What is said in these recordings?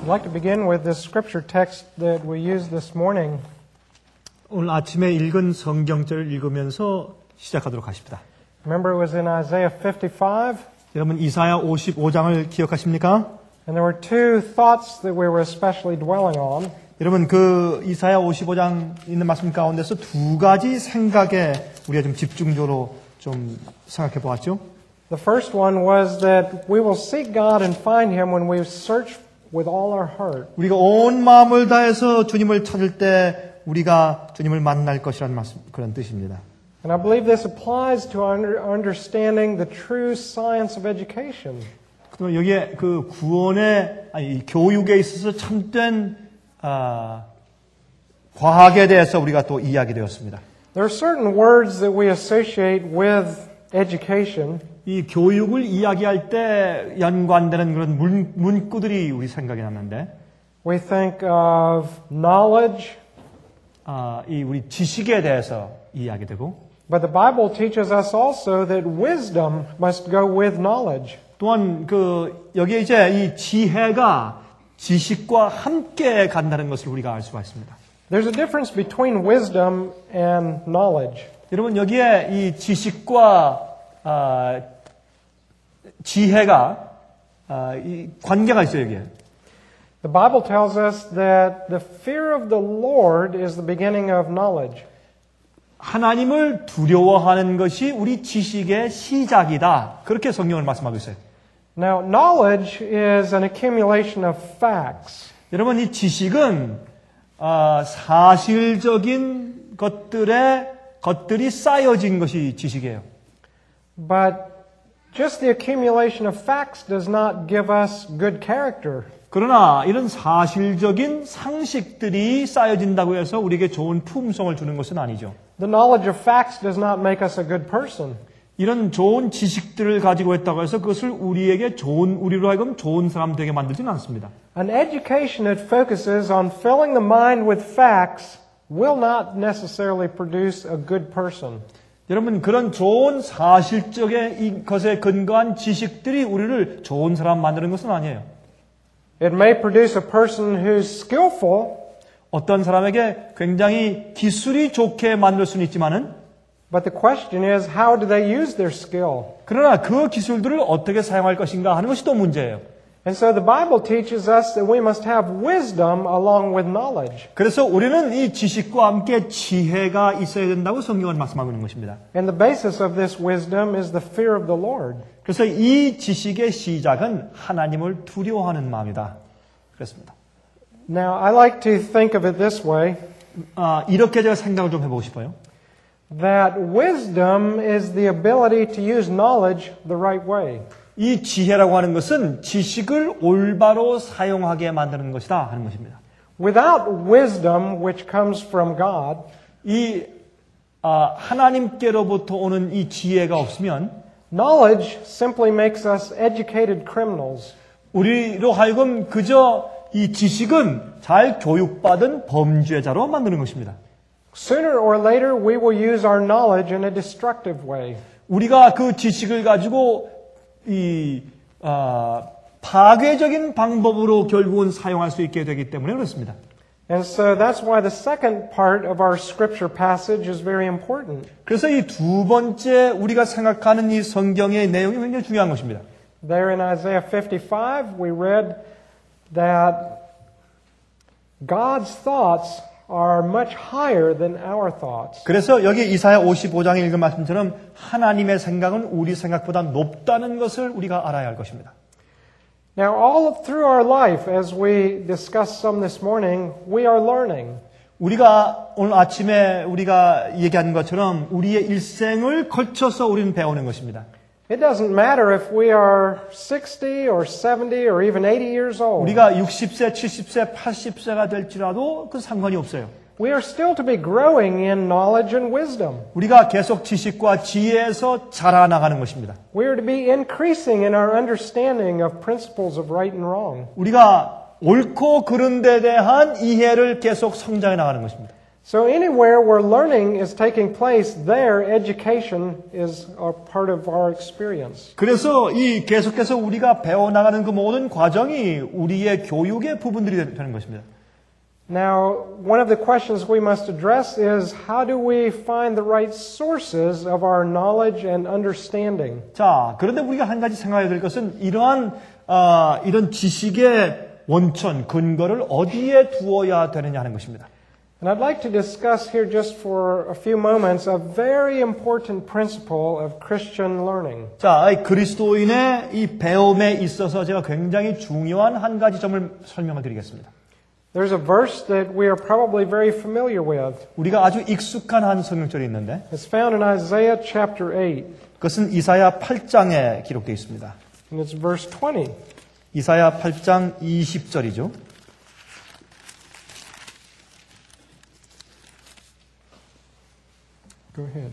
like to begin with this scripture text that we used this morning. 오늘 아침에 읽은 성경절을 읽으면서 시작하도록 하십니다. Remember it was in Isaiah 55? 여러분 이사야 55장을 기억하십니까? And there were two thoughts that we were especially dwelling on. 여러분 그 이사야 55장 있는 말씀 가운데서 두 가지 생각에 우리가 좀 집중적으로 좀 생각해 보았죠. The first one was that we will seek God and find Him when we search with all our heart. 우리가 온 마음을 다해서 주님을 찾을 때 우리가 주님을 만날 것이라는 말씀, 그런 뜻입니다. And I believe this applies to understanding the true science of education. 그럼 여기에 그 구원의 교육에 있어서 참된 과학에 대해서 우리가 또 이야기되었습니다. There are certain words that we associate with education. 이 교육을 이야기할 때 연관되는 그런 문구들이 우리 생각이 났는데, We think of knowledge. 이 우리 지식에 대해서 이야기되고, But the Bible teaches us also that wisdom must go with knowledge. 또한 그 여기에 이제 이 지혜가 지식과 함께 간다는 것을 우리가 알 수가 있습니다. There's a difference between wisdom and knowledge. 여러분 여기에 이 지식과 지혜가 이 관계가 있어요. 여기에. The Bible tells us that the fear of the Lord is the beginning of knowledge. 하나님을 두려워하는 것이 우리 지식의 시작이다. 그렇게 성경을 말씀하고 있어요. Now, knowledge is an accumulation of facts. 여러분 이 지식은 사실적인 것들이 쌓여진 것이 지식이에요. But just the accumulation of facts does not give us good character. 그러나 이런 사실적인 상식들이 쌓여진다고 해서 우리에게 좋은 품성을 주는 것은 아니죠. The knowledge of facts does not make us a good person. 이런 좋은 지식들을 가지고 있다고 해서 그것을 우리로 하여금 좋은 사람 되게 만들지는 않습니다. An education that focuses on filling the mind with facts will not necessarily produce a good person. 여러분 그런 좋은 사실적인 것에 근거한 지식들이 우리를 좋은 사람 만드는 것은 아니에요. It may produce a person who's skillful. 어떤 사람에게 굉장히 기술이 좋게 만들 수는 있지만은, But the question is, how do they use their skill? 그러나 그 기술들을 어떻게 사용할 것인가 하는 것이 또 문제예요. And so the Bible teaches us that we must have wisdom along with knowledge. 그래서 우리는 이 지식과 함께 지혜가 있어야 된다고 성경은 말씀하고 있는 것입니다. And the basis of this wisdom is the fear of the Lord. 그래서 이 지식의 시작은 하나님을 두려워하는 마음이다. 그렇습니다. Now, I like to think of it this way. 이렇게 제가 생각을 좀 해보고 싶어요. That wisdom is the ability to use knowledge the right way. 이 지혜라고 하는 것은 지식을 올바로 사용하게 만드는 것이다 하는 것입니다. Without wisdom which comes from God, 이 하나님께로부터 오는 이 지혜가 없으면 knowledge simply makes us educated criminals. 우리로 하여금 그저 이 지식은 잘 교육받은 범죄자로 만드는 것입니다. Sooner or later we will use our knowledge in a destructive way. 우리가 그 지식을 가지고 이 파괴적인 방법으로 결국은 사용할 수 있게 되기 때문에 그렇습니다. And so that's why the second part of our scripture passage is very important. 그래서 이 두 번째 우리가 생각하는 이 성경의 내용이 굉장히 중요한 것입니다. There in Isaiah 55 we read that God's thoughts are much higher than our thoughts. 그래서 여기 이사야 55장에 읽은 말씀처럼 하나님의 생각은 우리 생각보다 높다는 것을 우리가 알아야 할 것입니다. Now, all through our life, as we discussed some this morning, we are learning. 우리가 오늘 아침에 우리가 얘기한 것처럼 우리의 일생을 걸쳐서 우리는 배우는 것입니다. It doesn't matter if we are 60 or 70 or even 80 years old. 우리가 60세, 70세, 80세가 될지라도 그 상관이 없어요. We are still to be growing in knowledge and wisdom. 우리가 계속 지식과 지혜에서 자라나가는 것입니다. We are to be increasing in our understanding of principles of right and wrong. 우리가 옳고 그른 데 대한 이해를 계속 성장해 나가는 것입니다. So anywhere where learning is taking place, there education is a part of our experience. 그래서 이 계속해서 우리가 배워나가는 그 모든 과정이 우리의 교육의 부분들이 되는 것입니다. Now, one of the questions we must address is how do we find the right sources of our knowledge and understanding? 자, 그런데 우리가 한 가지 생각해야 될 것은 이런 지식의 원천, 근거를 어디에 두어야 되느냐 하는 것입니다. And I'd like to discuss here just for a few moments a very important principle of Christian learning. 자, 그리스도인의 이 배움에 있어서 제가 굉장히 중요한 한 가지 점을 설명을 드리겠습니다. There's a verse that we are probably very familiar with. 우리가 아주 익숙한 한 성경절이 있는데 It's found in Isaiah chapter 8. 그것은 이사야 8장에 기록되어 있습니다. And it's verse 20. 이사야 8장 20절이죠. Go ahead.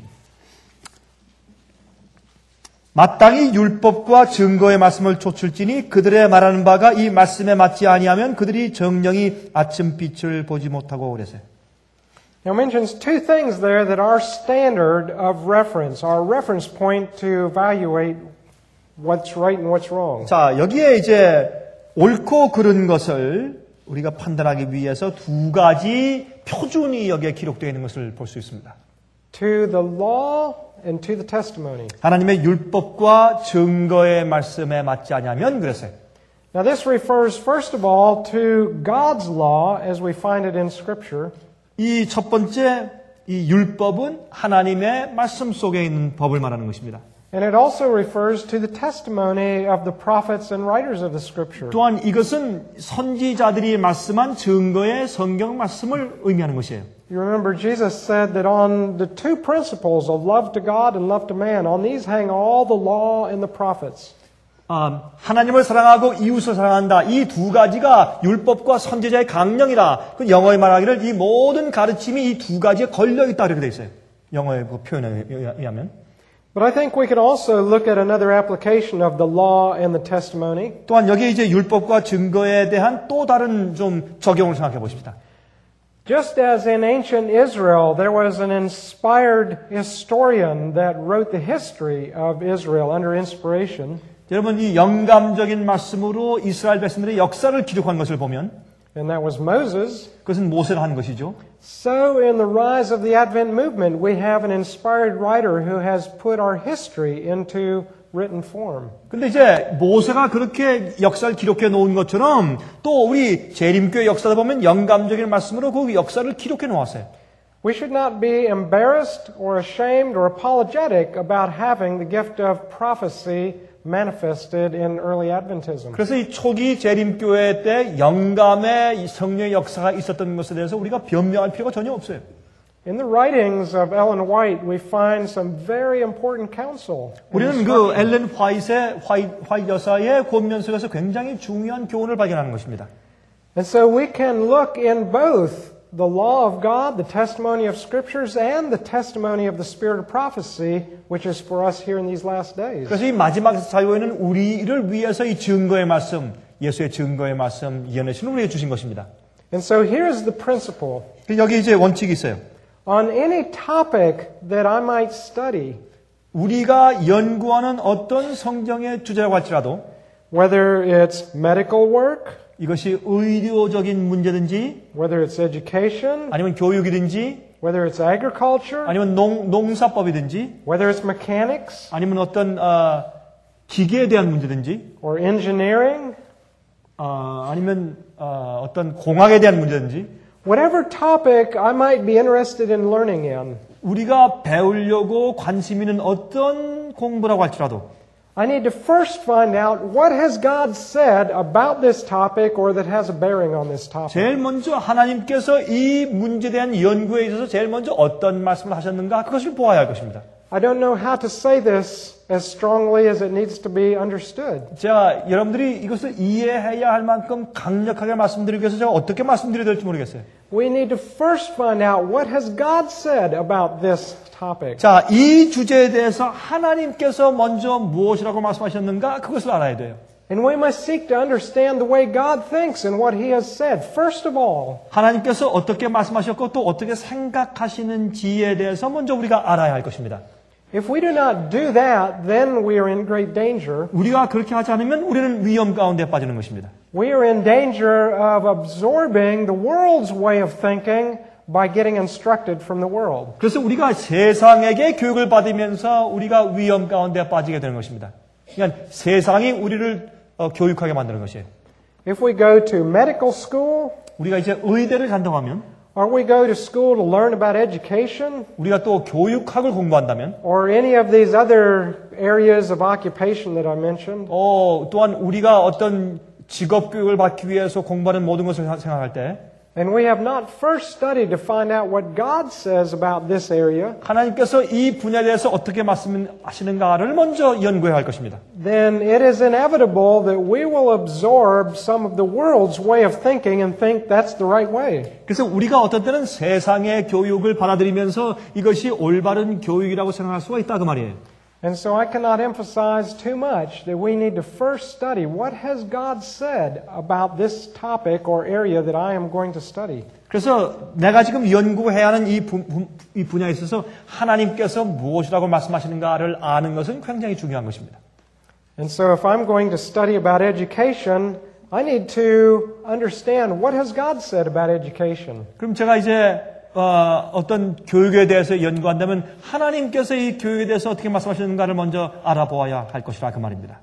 마땅히 율법과 증거의 말씀을 좇을지니 그들의 말하는 바가 이 말씀에 맞지 아니하면 그들이 정령이 아침빛을 보지 못하고 그래서. Now it mentions two things there that are standard of reference, our reference point to evaluate what's right and what's wrong. 자, 여기에 이제 옳고 그른 것을 우리가 판단하기 위해서 두 가지 표준이 여기에 기록되어 있는 것을 볼 수 있습니다. To the law and to the testimony. 하나님의 율법과 증거의 말씀에 맞지 않으면 그랬어요. Now this refers first of all to God's law as we find it in Scripture. 이 첫 번째 이 율법은 하나님의 말씀 속에 있는 법을 말하는 것입니다. And it also refers to the testimony of the prophets and writers of the Scripture. 또한 이것은 선지자들이 말씀한 증거의 성경 말씀을 의미하는 것이에요. You remember Jesus said that on the two principles of love to God and love to man, on these hang all the law and the prophets. 하나님을 사랑하고 이웃을 사랑한다. 이 두 가지가 율법과 선지자의 강령이다. 그 영어에 말하기를 이 모든 가르침이 이 두 가지에 걸려있다 이렇게 되어 있어요. 영어의 그 표현에 의하면. But I think we could also look at another application of the law and the testimony. 또한 여기 이제 율법과 증거에 대한 또 다른 좀 적용을 생각해 보십시다. Just as in ancient Israel, there was an inspired historian that wrote the history of Israel under inspiration. 여러분 이 영감적인 말씀으로 이스라엘 백성들의 역사를 기록한 것을 보면 And that was Moses. 그것은 모세가 한 것이죠. So in the rise of the Advent movement, we have an inspired writer who has put our history into written form. 근데 이제 모세가 그렇게 역사를 기록해 놓은 것처럼 또 우리 재림교회 역사다 보면 영감적인 말씀으로 그 역사를 기록해 놓았어요. We should not be embarrassed or ashamed or apologetic about having the gift of prophecy manifested in early Adventism. 그래서 이 초기 재림교회 때 영감의 성령의 역사가 있었던 것에 대해서 우리가 변명할 필요가 전혀 없어요. In the writings of Ellen White, we find some very important counsel. 우리는 그 엘렌 화이트 여사의 권면 속에서 굉장히 중요한 교훈을 발견하는 것입니다. And so we can look in both the law of God, the testimony of scriptures, and the testimony of the spirit of prophecy, which is for us here in these last days. 그래서 이 마지막 사유에는 우리를 위해서 이 증거의 말씀, 예수의 증거의 말씀, 예언의 우리에게 주신 것입니다. And so here's the principle. 여기 이제 원칙이 있어요. On any topic that I might study, 우리가 연구하는 어떤 성경의 주제라고 할지라도 whether it's medical work, 이것이 의료적인 문제든지 whether it's education, 아니면 교육이든지 whether it's agriculture, 아니면 농사법이든지 whether it's mechanics, 아니면 어떤 기계에 대한 문제든지 or engineering, 아니면 어떤 공학에 대한 문제든지 whatever topic I might be interested in learning in, 우리가 배우려고 관심 있는 어떤 공부라고 할지라도 I need to first find out what has God said about this topic or that has a bearing on this topic. 제일 먼저 하나님께서 이 문제에 대한 연구에 있어서 제일 먼저 어떤 말씀을 하셨는가 그것을 보아야 할 것입니다. I don't know how to say this as strongly as it needs to be understood. 제가 여러분들이 이것을 이해해야 할 만큼 강력하게 말씀드리기 위해서 제가 어떻게 말씀드려야 될지 모르겠어요. We need to first find out what has God said about this topic. 자, 이 주제에 대해서 하나님께서 먼저 무엇이라고 말씀하셨는가 그것을 알아야 돼요. And we must seek to understand the way God thinks and what He has said. First of all, 하나님께서 어떻게 말씀하셨고 또 어떻게 생각하시는지에 대해서 먼저 우리가 알아야 할 것입니다. if we do not do that, then we are in great danger. 우리가 그렇게 하지 않으면 우리는 위험 가운데 빠지는 것입니다. We are in danger of absorbing the world's way of thinking by getting instructed from the world. 그래서 우리가 세상에게 교육을 받으면서 우리가 위험 가운데 빠지게 되는 것입니다. 그러니까 세상이 우리를 교육하게 만드는 것이에요. If we go to medical school, 우리가 이제 의대를 간다고 하면, or we go to school to learn about education, 우리가 또 교육학을 공부한다면, or any of these other areas of occupation that I mentioned, 또한 우리가 어떤 직업 교육을 받기 위해서 공부하는 모든 것을 생각할 때, and we have not first studied to find out what God says about this area, 하나님께서 이 분야에 대해서 어떻게 말씀하시는가를 먼저 연구해야 할 것입니다. then it is inevitable that we will absorb some of the world's way of thinking and think that's the right way. 그래서 우리가 어떤 때는 세상의 교육을 받아들이면서 이것이 올바른 교육이라고 생각할 수가 있다 그 말이에요. And so I cannot emphasize too much that we need to first study what has God said about this topic or area that I am going to study. 그래서 내가 지금 연구해야 하는 이 분야에 있어서 하나님께서 무엇이라고 말씀하시는가를 아는 것은 굉장히 중요한 것입니다. And so if I'm going to study about education, I need to understand what has God said about education. 그럼 제가 이제 어떤 교육에 대해서 연구한다면 하나님께서 이 교육에 대해서 어떻게 말씀하시는가를 먼저 알아보아야 할 것이라 그 말입니다.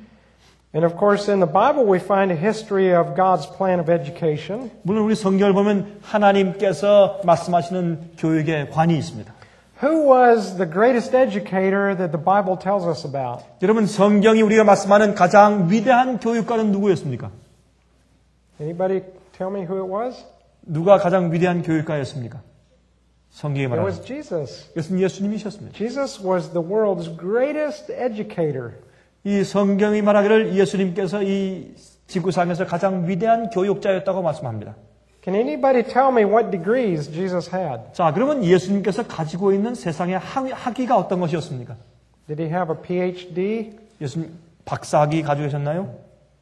And of course in the Bible we find a history of God's plan of education. 물론 우리 성경을 보면 하나님께서 말씀하시는 교육의 관이 있습니다. Who was the greatest educator that the Bible tells us about? 여러분 성경이 우리가 말씀하는 가장 위대한 교육가는 누구였습니까? Anybody tell me who it was? 누가 가장 위대한 교육가였습니까? 성경이 It 말하는 was Jesus. 그것은 예수님이셨습니다. Jesus was the world's greatest educator. 이 성경이 말하기를 예수님께서 이 지구상에서 가장 위대한 교육자였다고 말씀합니다. Can anybody tell me what degrees Jesus had? 자, 그러면 예수님께서 가지고 있는 세상의 학위가 어떤 것이었습니까? Did he have a PhD? 예수님 박사학위 가지고 계셨나요?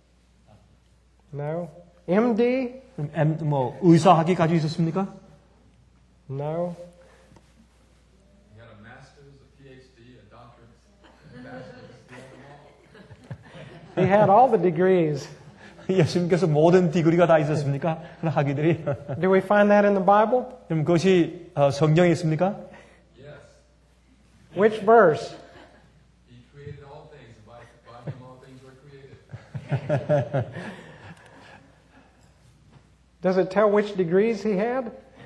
No. MD? 그럼 의사학위 가지고 있었습니까? No. He had a master's, a PhD, a doctorate, a bachelor's, he had them all. He had all the degrees. 예수님께서 모든 디그리가 다 있었습니까? 그런 학위들이. Do we find that in the Bible? 그럼 그것이 성경에 있습니까? Yes. Which verse? He created all things, and by him all things were created. Does it tell which degrees he had?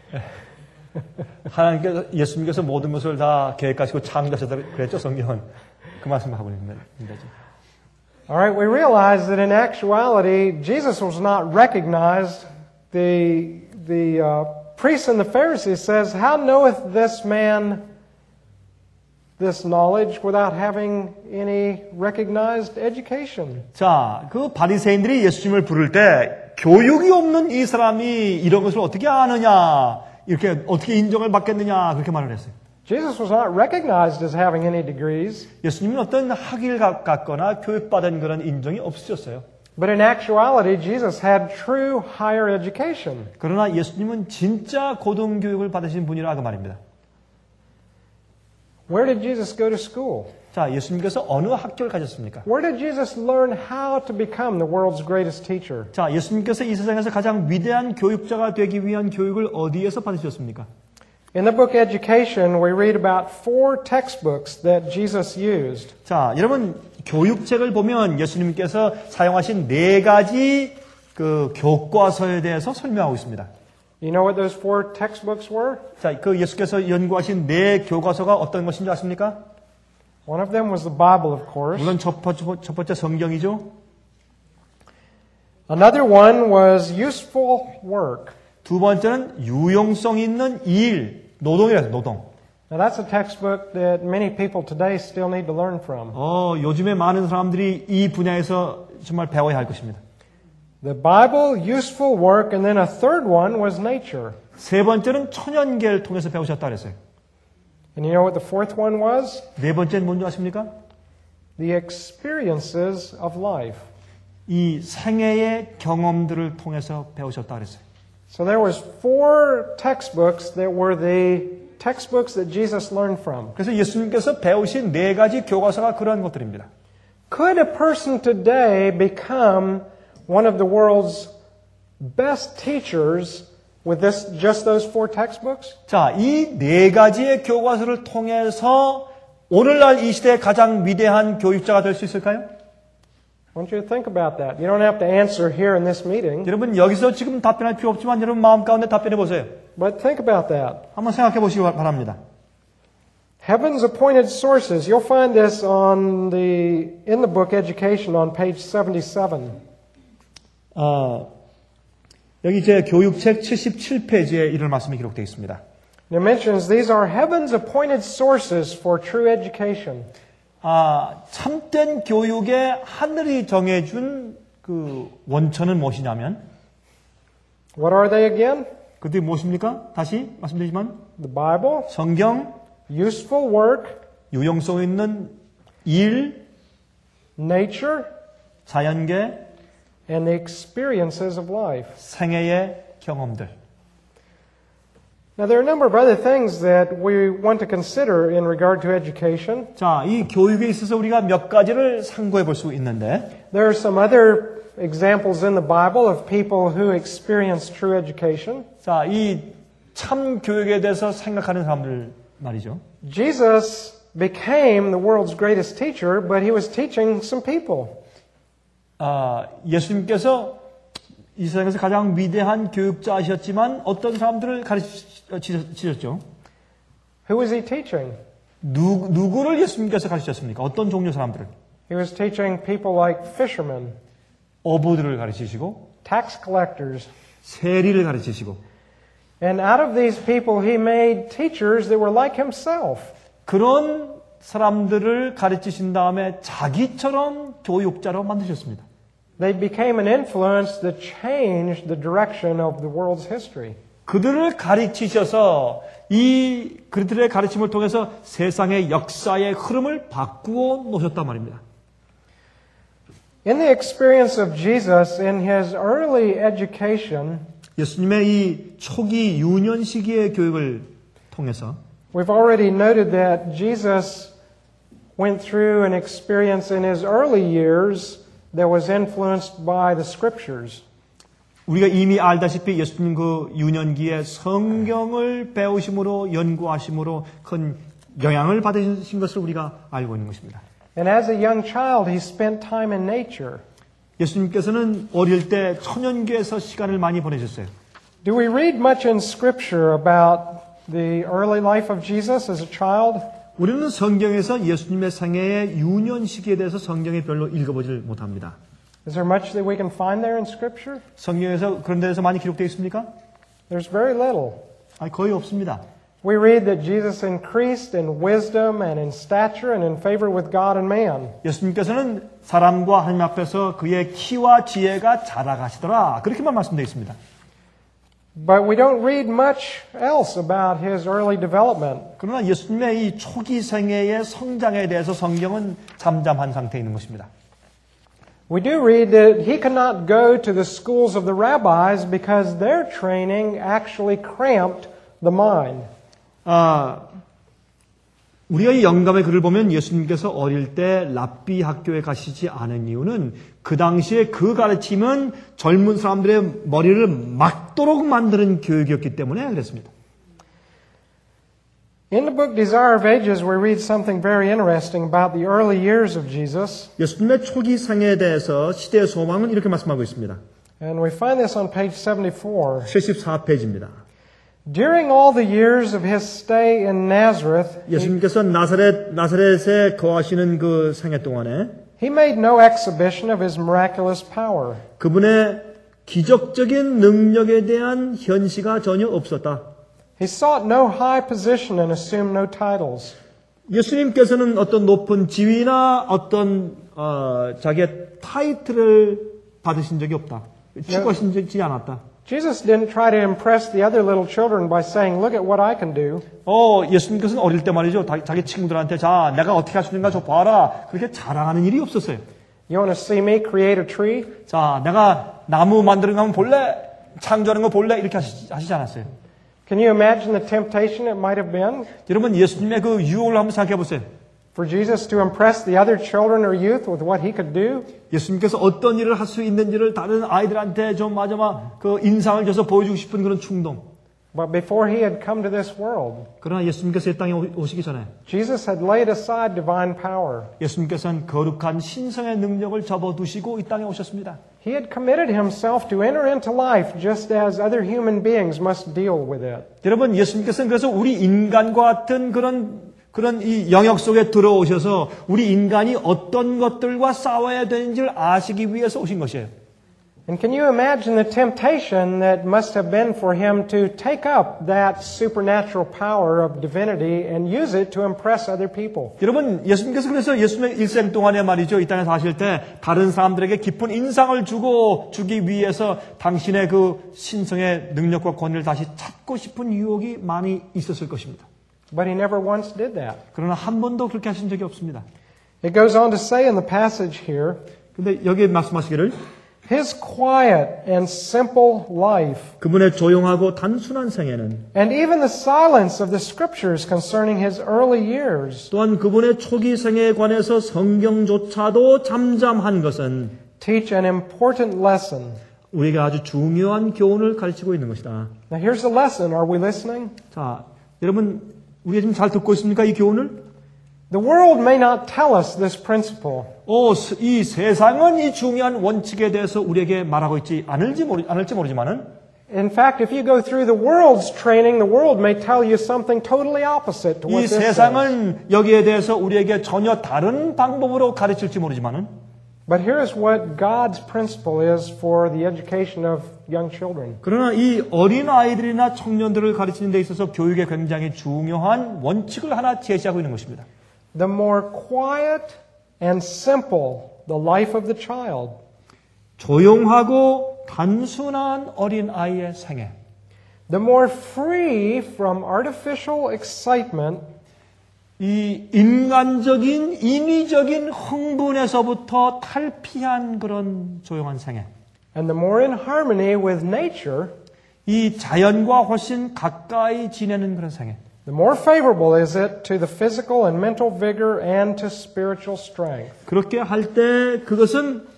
하나님께서 예수님께서 모든 것을 다 계획하시고 창조하셨다고 그랬죠, 성경은. 그 말씀을 하고 있는 거죠. All right, we realize that in actuality, Jesus was not recognized. The priests and the Pharisees says, "How knoweth this man this knowledge without having any recognized education?" 자, 그 바리새인들이 예수님을 부를 때 교육이 없는 이 사람이 이런 것을 어떻게 아느냐, 이렇게 어떻게 인정을 받겠느냐 그렇게 말을 했어요. Jesus was not recognized as having any degrees. 예수님은 어떤 학위를 갖거나 교육받은 그런 인정이 없으셨어요. But in actuality, Jesus had true higher education. 그러나 예수님은 진짜 고등교육을 받으신 분이라 그 말입니다. Where did Jesus go to school? 자, 예수님께서 어느 학교를 가셨습니까? Where did Jesus learn how to become the world's greatest teacher? 자, 예수님께서 이 세상에서 가장 위대한 교육자가 되기 위한 교육을 어디에서 받으셨습니까? In the book Education, we read about 4 textbooks that Jesus used. 자, 여러분 교육책을 보면 예수님께서 사용하신 4가지 그 교과서에 대해서 설명하고 있습니다. You know what those 4 textbooks were? 자, 그 예수께서 연구하신 4 교과서가 어떤 것인 줄 아십니까? One of them was the Bible, of course. 물론 첫 번째 성경이죠. Another one was useful work. 두 번째는 유용성 있는 일, 노동이라서 노동. Now that's a textbook that many people today still need to learn from. 요즘에 많은 사람들이 이 분야에서 정말 배워야 할 것입니다. The Bible, useful work, and then a third one was nature. 세 번째는 천연계를 통해서 배우셨다 그랬어요. And you know what the fourth one was? 네 번째는 뭔지 아십니까? The experiences of life. 이 생애의 경험들을 통해서 배우셨다 그랬어요. So there was 4 textbooks that were the textbooks that Jesus learned from. 그래서 예수님께서 배우신 4가지 교과서가 그런 것들입니다. Could a person today become one of the world's best teachers with just those 4 textbooks? 자, 이 4가지의 교과서를 통해서 오늘날 이 시대의 가장 위대한 교육자가 될 수 있을까요? I want you to think about that. You don't have to answer here in this meeting, 여러분 여기서 지금 답변할 필요 없지만 여러분 마음 가운데 답변해 보세요. but think about that. 한번 생각해 보시기 바랍니다. Heaven's appointed sources. You'll find this in the book Education on page 77. 여기 제 교육책 77페이지에 이런 말씀이 기록되어 있습니다. It mentions these are heaven's appointed sources for true education. 참된 교육에 하늘이 정해준 그 원천은 무엇이냐면 What are they again? 그들이 무엇입니까? 다시 말씀드리지만 The Bible, 성경, useful work, 유용성 있는 일, nature, 자연계, and the experiences of life. 생애의 경험들. Now, there are a number of other things that we want to consider in regard to education. 자, 이 교육에 있어서 우리가 몇 가지를 상고해 볼 수 있는데 There are some other examples in the Bible of people who experienced true education. 자, 이 참 교육에 대해서 생각하는 사람들 말이죠. Jesus became the world's greatest teacher, but he was teaching some people. 예수님께서 이 세상에서 가장 위대한 교육자이셨지만 어떤 사람들을 가르치셨죠? Who was he teaching? 누구를 예수님께서 가르치셨습니까? 어떤 종류 사람들을? He was teaching people like fishermen, 어부들을 가르치시고 tax collectors. 세리를 가르치시고 And out of these people, he made teachers that were like himself. 그런 사람들을 가르치신 다음에 자기처럼 교육자로 만드셨습니다. They became an influence that changed the direction of the world's history. 그들을 가르치셔서 이 그들의 가르침을 통해서 세상의 역사의 흐름을 바꾸어 놓으셨단 말입니다. In the experience of Jesus in his early education, 예수님의 이 초기 유년 시기의 교육을 통해서 we've already noted that Jesus went through an experience in his early years that was influenced by the scriptures. 우리가 이미 알다시피 예수님 그 유년기에 성경을 배우심으로 연구하심으로 큰 영향을 받으신 것을 우리가 알고 있는 것입니다. And as a young child, he spent time in nature. 예수님께서는 어릴 때 천연교에서 시간을 많이 보내셨어요. Do we read much in Scripture about the early life of Jesus as a child? 우리는 성경에서 예수님의 생애의 유년 시기에 대해서 성경에 별로 읽어보질 못합니다. Is there much that we can find there in Scripture? 성경에서 그런 데서 많이 기록되어 있습니까? There's very little. 거의 없습니다. We read that Jesus increased in wisdom and in stature and in favor with God and man. 예수님께서는 사람과 하나님 앞에서 그의 키와 지혜가 자라가시더라. 그렇게만 말씀되어 있습니다. But we don't read much else about his early development. 그러나 예수님의 이 초기 생애의 성장에 대해서 성경은 잠잠한 상태에 있는 것입니다. We do read that he could not go to the schools of the rabbis because their training actually cramped the mind. 우리가 이 영감의 글을 보면 예수님께서 어릴 때 랍비 학교에 가시지 않은 이유는 그 당시에 그 가르침은 젊은 사람들의 머리를 막도록 만드는 교육이었기 때문에 그랬습니다. In the book Desire of Ages, we read something very interesting about the early years of Jesus. 예수님의 초기 생애에 대해서 시대의 소망은 이렇게 말씀하고 있습니다. And we find this on page 74. 74페이지입니다. During all the years of his stay in Nazareth, 예수님께서 나사렛에 거하시는 그 생애 동안에 he made no exhibition of his miraculous power. 그분의 기적적인 능력에 대한 현시가 전혀 없었다. He sought no high position and assumed no titles. 예수님께서는 어떤 높은 지위나 어떤 자기의 타이틀을 받으신 적이 없다. 추구하시지 않았다. Jesus didn't try to impress the other little children by saying, "Look at what I can do." 예수님께서는 어릴 때 말이죠. 자기 친구들한테 자, 내가 어떻게 할 수 있는가 저 봐라. 그렇게 자랑하는 일이 없었어요. You want to see me create a tree? 자, 내가 나무 만드는 거 한번 볼래? 창조하는 거 볼래? 이렇게 하시지 않았어요. Can you imagine the temptation it might have been 여러분 예수님의 그 유혹을 한번 생각해 보세요. for Jesus to impress the other children or youth with what he could do? 예수님께서 어떤 일을 할 수 있는지를 다른 아이들한테 좀 마지막 그 인상을 줘서 보여주고 싶은 그런 충동. But before he had come to this world, 그러나 예수님께서 이 땅에 오시기 전에 Jesus had laid aside divine power. 예수님께서는 거룩한 신성의 능력을 접어두시고 이 땅에 오셨습니다. He had committed himself to enter into life just as other human beings must deal with it. 여러분 예수님께서는 그래서 우리 인간과 같은 그런 이 영역 속에 들어오셔서 우리 인간이 어떤 것들과 싸워야 되는지를 아시기 위해서 오신 것이에요. And can you imagine the temptation that must have been for him to take up that supernatural power of divinity and use it to impress other people? 여러분 예수님께서 그래서 예수님의 일생 동안에 말이죠. 이 땅에 사실 때 다른 사람들에게 깊은 인상을 주기 위해서 당신의 그 신성의 능력과 권위를 다시 찾고 싶은 유혹이 많이 있었을 것입니다. But he never once did that. 그러나 한 번도 그렇게 하신 적이 없습니다. It goes on to say in the passage here, 근데 여기에 말씀하시기를 his quiet and simple life, 그분의 조용하고 단순한 생애는 and even the silence of the scriptures concerning his early years, 또한 그분의 초기 생애에 관해서 성경조차도 잠잠한 것은 teach an important lesson. 우리에게 아주 중요한 교훈을 가르치고 있는 것이다. Now here's the lesson. Are we listening? 자, 여러분 우리가 지금 잘 듣고 있습니까? 이 교훈을? The world may not tell us this principle. 이 세상은 이 중요한 원칙에 대해서 우리에게 말하고 있지 않을지 모르지만은 In fact, if you go through the world's training, the world may tell you something totally opposite to what 이 this says. 세상은 여기에 대해서 우리에게 전혀 다른 방법으로 가르칠지 모르지만은 But here's what God's principle is for the education of young children. 그러나 이 어린 아이들이나 청년들을 가르치는 데 있어서 교육에 굉장히 중요한 원칙을 하나 제시하고 있는 것입니다. The more quiet and simple the life of the child, 조용하고 단순한 어린 아이의 생애, the more free from artificial excitement, 이 인간적인 인위적인 흥분에서부터 탈피한 그런 조용한 생애, and the more in harmony with nature, 이 자연과 훨씬 가까이 지내는 그런 생애. the more favorable is it to the physical and mental vigor and to spiritual strength. 그렇게 할 때 그것은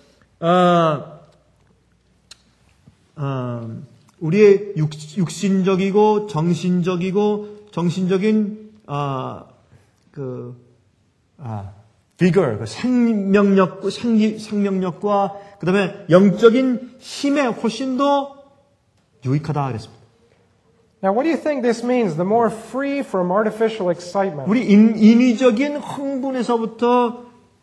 우리의 육신적이고 정신적인 vigor, 생명력과 그다음에 영적인 힘에 훨씬 더 유익하다 그랬습니다. Now, what do you think this means? The more free from artificial excitement. 우리 인위적인 흥분에서부터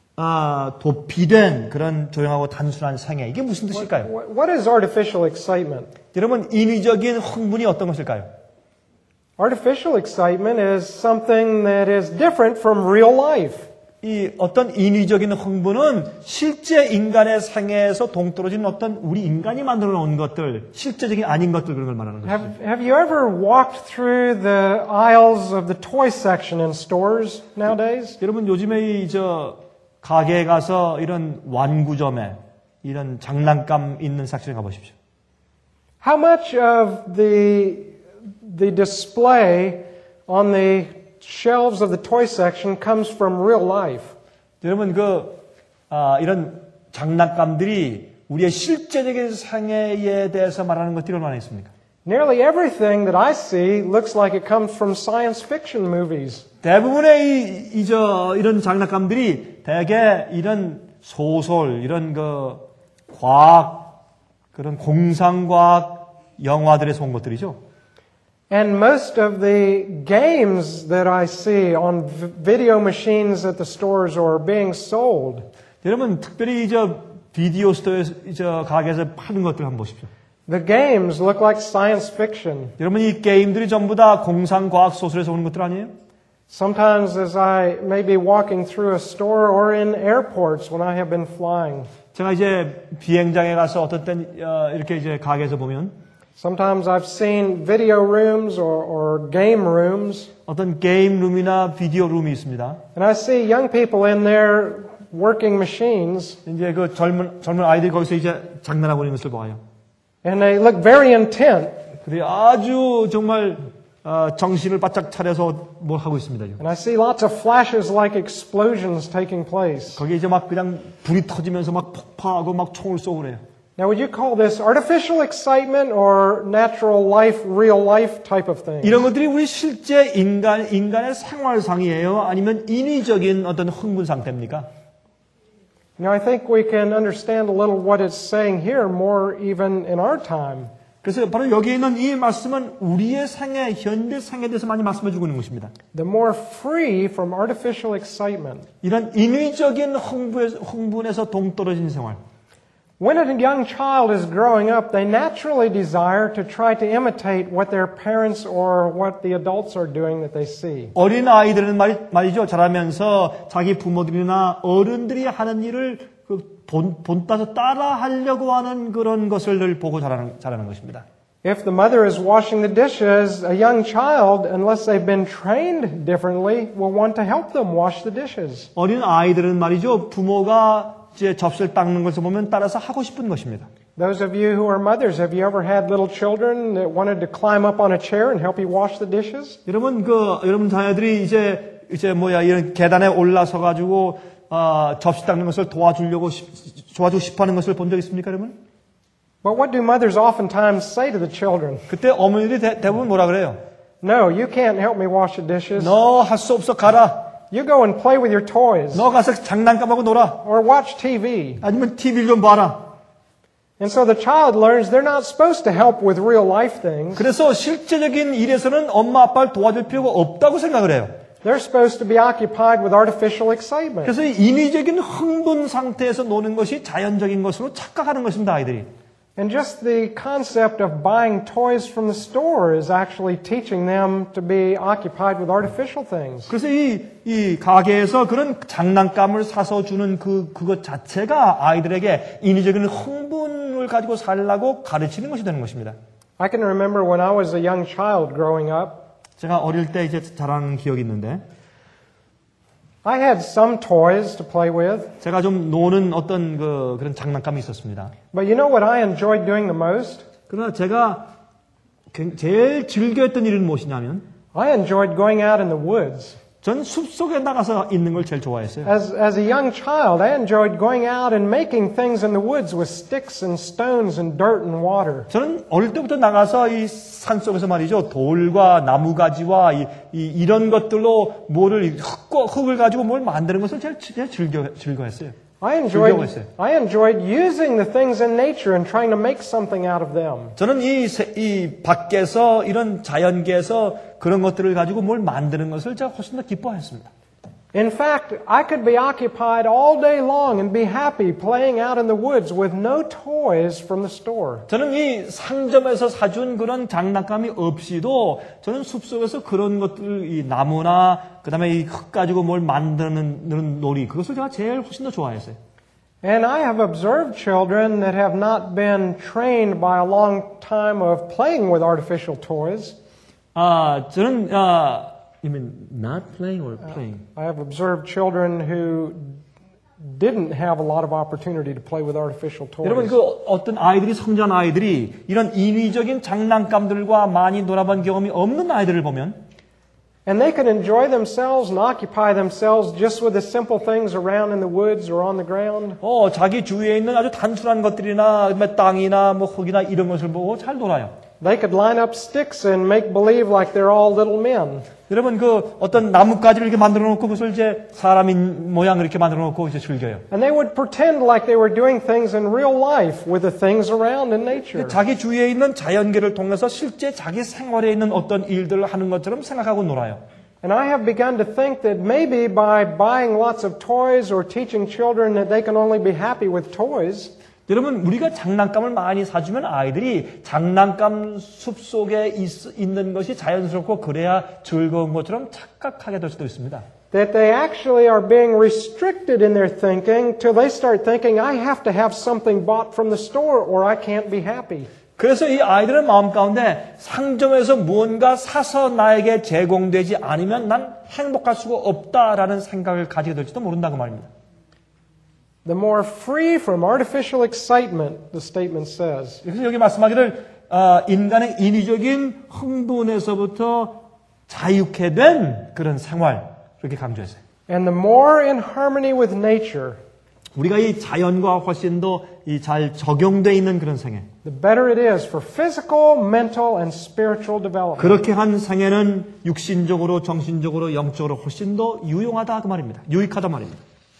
도피된 그런 조용하고 단순한 생애. 이게 무슨 뜻일까요? What is artificial excitement? 여러분, 인위적인 흥분이 어떤 것일까요? Artificial excitement is something that is different from real life. 이 어떤 인위적인 흥분은 실제 인간의 생애에서 동떨어진 어떤 우리 인간이 만들어 놓은 것들, 실제적인 아닌 것들 그런 걸 말하는 거죠. Have you ever walked through the aisles of the toy section in stores nowadays? 여러분 요즘에 가게에 가서 이런 완구점에 이런 장난감 있는 섹션에 가보십시오. How much of the display on the shelves of the toy section comes from real life? 여러분 이런 장난감들이 우리의 실제적인 생애에 대해서 말하는 것들이 얼마나 있습니까? Nearly everything that I see looks like it comes from science fiction movies. 대부분의 이런 장난감들이 대개 이런 소설, 이런 과학, 그런 공상과학 영화들에서 온 것들이죠. And most of the games that I see on video machines at the stores or being sold. 여러분 특별히 비디오 스토어 가게에서 파는 것들 한번 보십시오. The games look like science fiction. 여러분 이 게임들이 전부 다 공상과학 소설에서 오는 것들 아니에요? Sometimes as I may be walking through a store or in airports when I have been flying. 제가 비행장에 가서 어떤 땐 이렇게 가게에서 보면 Sometimes I've seen video rooms or game rooms. 어떤 게임 룸이나 비디오 룸이 있습니다. And I see young people in there working machines, 이제 그 젊은 아이들이 거기서 이제 장난하고 있는 것을 봐요. and they look very intent. 그래 아주 정말 정신을 바짝 차려서 뭘 하고 있습니다. 지금. And I see lots of flashes like explosions taking place. 거기에 이제 막 그냥 불이 터지면서 막 폭파하고 막 총을 쏘고 그래요. Now, would you call this artificial excitement or natural life, real life type of thing? 이런 것들이 우리 실제 인간의 생활상이에요? 아니면 인위적인 어떤 흥분 상태입니까? Now, I think we can understand a little what it's saying here more even in our time. 그래서 바로 여기에 있는 이 말씀은 우리의 생애, 현대 생애에 대해서 많이 말씀해 주고 있는 것입니다. The more free from artificial excitement. 이런 인위적인 흥분에서 동떨어진 생활. When a young child is growing up, they naturally desire to try to imitate what their parents or what the adults are doing that they see. 어린 아이들은 말이죠. 자라면서 자기 부모들이나 어른들이 하는 일을 본따서 따라하려고 하는 그런 것을 늘 보고 자라는 것입니다. If the mother is washing the dishes, a young child, unless they've been trained differently, will want to help them wash the dishes. 어린 아이들은 말이죠. 부모가 이제 접시를 닦는 것을 보면 따라서 하고 싶은 것입니다. Those of you who are mothers, have you ever had little children that wanted to climb up on a chair and help you wash the dishes? 여러분 여러분 자녀들이 이제 이런 계단에 올라서 가지고 접시 닦는 것을 도와주고 싶어하는 것을 본 적 있습니까, 여러분? But what do mothers oftentimes say to the children? 그때 어머니들이 대부분 뭐라 그래요? No, you can't help me wash the dishes. 너 할 수 없어 가라. You go and play with your toys. 너 가서 장난감하고 놀아. Or watch TV. 아니면 TV 좀 봐라. And so the child learns they're not supposed to help with real life things. 그래서 실제적인 일에서는 엄마 아빠를 도와줄 필요가 없다고 생각을 해요. They're supposed to be occupied with artificial excitement. 그래서 인위적인 흥분 상태에서 노는 것이 자연적인 것으로 착각하는 것입니다, 아이들이. And just the concept of buying toys from the store is actually teaching them to be occupied with artificial things. 그래서 이 가게에서 그런 장난감을 사서 주는 그것 자체가 아이들에게 인위적인 흥분을 가지고 살라고 가르치는 것이 되는 것입니다. I can remember when I was a young child growing up. 제가 어릴 때 이제 자라는 기억이 있는데, I had some toys to play with. 제가 좀 노는 어떤 그런 장난감이 있었습니다. But you know what I enjoyed doing the most? 그러나 제가 제일 즐겨했던 일은 무엇이냐면, I enjoyed going out in the woods. 전 숲속에 나가서 있는 걸 제일 좋아했어요. As a young child, I enjoyed going out and making things in the woods with sticks and stones and dirt and water. 저는 어릴 때부터 나가서 이 산속에서 말이죠. 돌과 나무가지와 이런 것들로 흙을 가지고 뭘 만드는 것을 제일 즐거워했어요. I enjoyed using the things in nature and trying to make something out of them. 저는 이 밖에서 이런 자연계에서 그런 것들을 가지고 뭘 만드는 것을 제가 훨씬 더 기뻐했습니다. In fact, I could be occupied all day long and be happy playing out in the woods with no toys from the store. 저는 이 상점에서 사준 그런 장난감이 없이도 저는 숲속에서 그런 것들, 이 나무나 그다음에 이 흙 가지고 뭘 만드는 놀이, 그것을 제가 제일 훨씬 더 좋아했어요. And I have observed children that have not been trained by a long time of playing with artificial toys. 저는 You mean not playing or playing? I have observed children who didn't have a lot of opportunity to play with artificial toys. 여러분 어떤 아이들이 성장한 아이들이 이런 인위적인 장난감들과 많이 놀아본 경험이 없는 아이들을 보면 And they can enjoy themselves and occupy themselves just with the simple things around in the woods or on the ground. 자기 주위에 있는 아주 단순한 것들이나 땅이나 흙이나 이런 것을 보고 잘 놀아요. They could line up sticks and make believe like they're all little men. 여러분 어떤 나뭇가지를 이렇게 만들어 놓고 그것을 이제 사람인 모양을 이렇게 만들어 놓고 이제 즐겨요. And they would pretend like they were doing things in real life with the things around in nature. 자기 주위에 있는 자연계를 통해서 실제 자기 생활에 있는 어떤 일들을 하는 것처럼 생각하고 놀아요. And I have begun to think that maybe by buying lots of toys or teaching children that they can only be happy with toys. 여러분 우리가 장난감을 많이 사주면 아이들이 장난감 숲속에 있는 것이 자연스럽고 그래야 즐거운 것처럼 착각하게 될 수도 있습니다. That they actually are being restricted in their thinking till they start thinking I have to have something bought from the store or I can't be happy. 그래서 이 아이들은 마음 가운데 상점에서 무언가 사서 나에게 제공되지 않으면 난 행복할 수가 없다라는 생각을 가지게 될지도 모른다고 말입니다. the more free from artificial excitement, the statement says. 그래서 여기 말씀하기를 인간의 인위적인 흥분에서부터 자유케 된 그런 생활 그렇게 강조했어요. And the more in harmony with nature, 우리가 이 자연과 훨씬 더 잘 적용되어 있는 그런 생애. the better it is for physical, mental, and spiritual development. 그렇게 한 생애는 육신적으로, 정신적으로, 영적으로 훨씬 더 유용하다 그 말입니다. 유익하다 말입니다.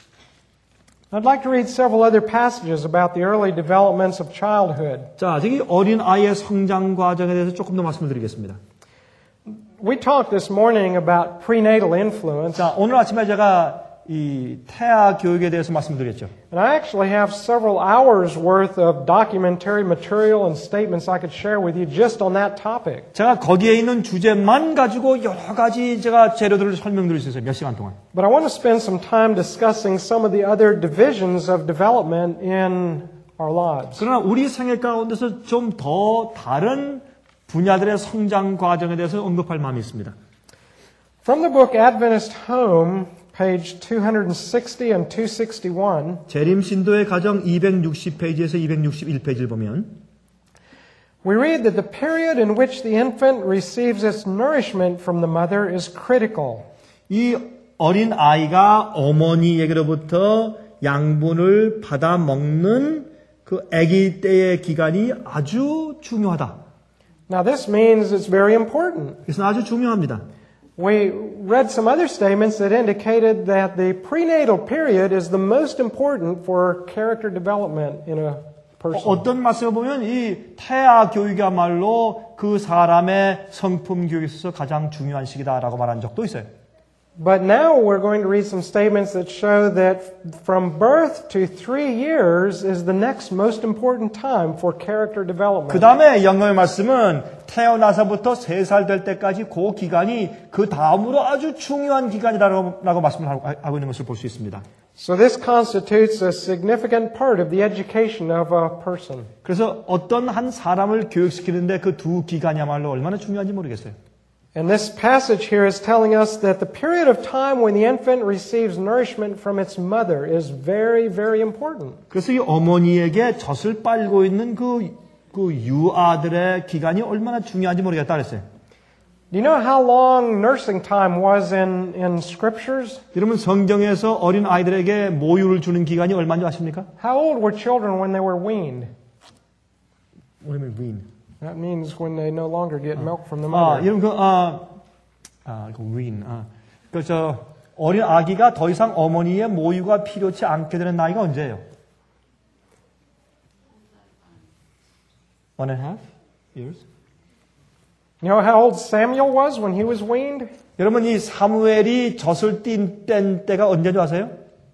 I'd like to read several other passages about the early developments of childhood. 자, 저기 어린 아이의 성장 과정에 대해서 조금 더 말씀을 드리겠습니다. We talked this morning about prenatal influence, 자, 오늘 아침에 제가 이 태아 교육에 대해서 말씀드렸죠. and I actually have several hours worth of documentary material and statements I could share with you just on that topic. 제가 거기에 있는 주제만 가지고 여러 가지 제가 재료들을 설명드릴 수 있어요. 몇 시간 동안. But I want to spend some time discussing some of the other divisions of development in our lives. 그러나 우리 생애 가운데서 좀 더 다른 분야들의 성장 과정에 대해서 언급할 마음이 있습니다. From the book Adventist Home, page 260 and 261, 재림 신도의 가정 260페이지에서 261페이지를 보면 we read that the period in which the infant receives its nourishment from the mother is critical. 이 어린 아이가 어머니에게로부터 양분을 받아 먹는 그 아기 때의 기간이 아주 중요하다. Now this means it's very important. 그래서 아주 중요합니다. We read some other statements that indicated that the prenatal period is the most important for character development in a person. 어떤 말씀을 보면 이 태아 교육이야말로 그 사람의 성품 교육에 있어서 가장 중요한 시기다라고 말한 적도 있어요. But now we're going to read some statements that show that from birth to 3 years is the next most important time for character development. 그 다음에 영감의 말씀은 태어나서부터 3살 될 때까지 그 기간이 그 다음으로 아주 중요한 기간이라고 말씀을 하고 있는 것을 볼 수 있습니다. So this constitutes a significant part of the education of a person. 그래서 어떤 한 사람을 교육시키는데 그 두 기간이야말로 얼마나 중요한지 모르겠어요. And this passage here is telling us that the period of time when the infant receives nourishment from its mother is very, very important. 그래서 이 어머니에게 젖을 빨고 있는 그 유아들의 기간이 얼마나 중요한지 모르겠다 그랬어요. Do you know how long nursing time was in scriptures? 여러분 성경에서 어린 아이들에게 모유를 주는 기간이 얼마인지 아십니까? How old were children when they were weaned? What do you mean wean? That means when they no longer get milk from the mother. 여러분 wean. 그저 어린 아기가 더 이상 어머니의 모유가 필요치 않게 되는 나이가 언제예요? 1.5 years. You know how old Samuel was when he was weaned? 여러분 이 사무엘이 젖을 뗀 때가 언제인지 아세요?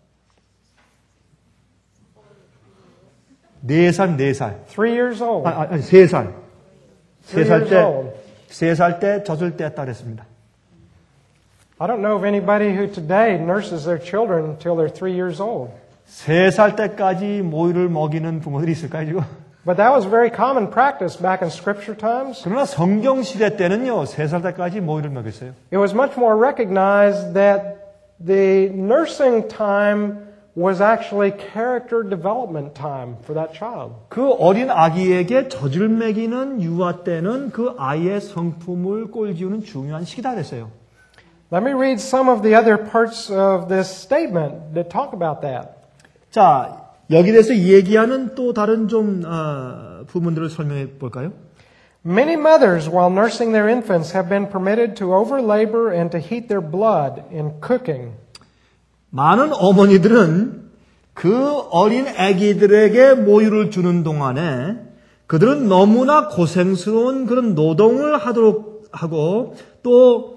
4살. 3 years old. 3살. 3 years old. 3살 때 젖을 뗐다 그랬습니다. I don't know of anybody who today nurses their children until they're 3 years old. 3살 때까지 모유를 먹이는 부모들이 있을까요, 지금? But that was very common practice back in scripture times. 그러나 성경 시대 때는요, 3살 때까지 모유를 먹였어요. It was much more recognized that the nursing time was actually character development time for that child. 그 어린 아기에게 젖을 먹이는 유아 때는 그 아이의 성품을 꼴지우는 중요한 시기다 그랬어요. Let me read some of the other parts of this statement that talk about that. 자, 여기 대해서 얘기하는 또 다른 좀 부분들을 설명해 볼까요? Many mothers, while nursing their infants, have been permitted to overlabor and to heat their blood in cooking. 많은 어머니들은 그 어린 아기들에게 모유를 주는 동안에 그들은 너무나 고생스러운 그런 노동을 하도록 하고 또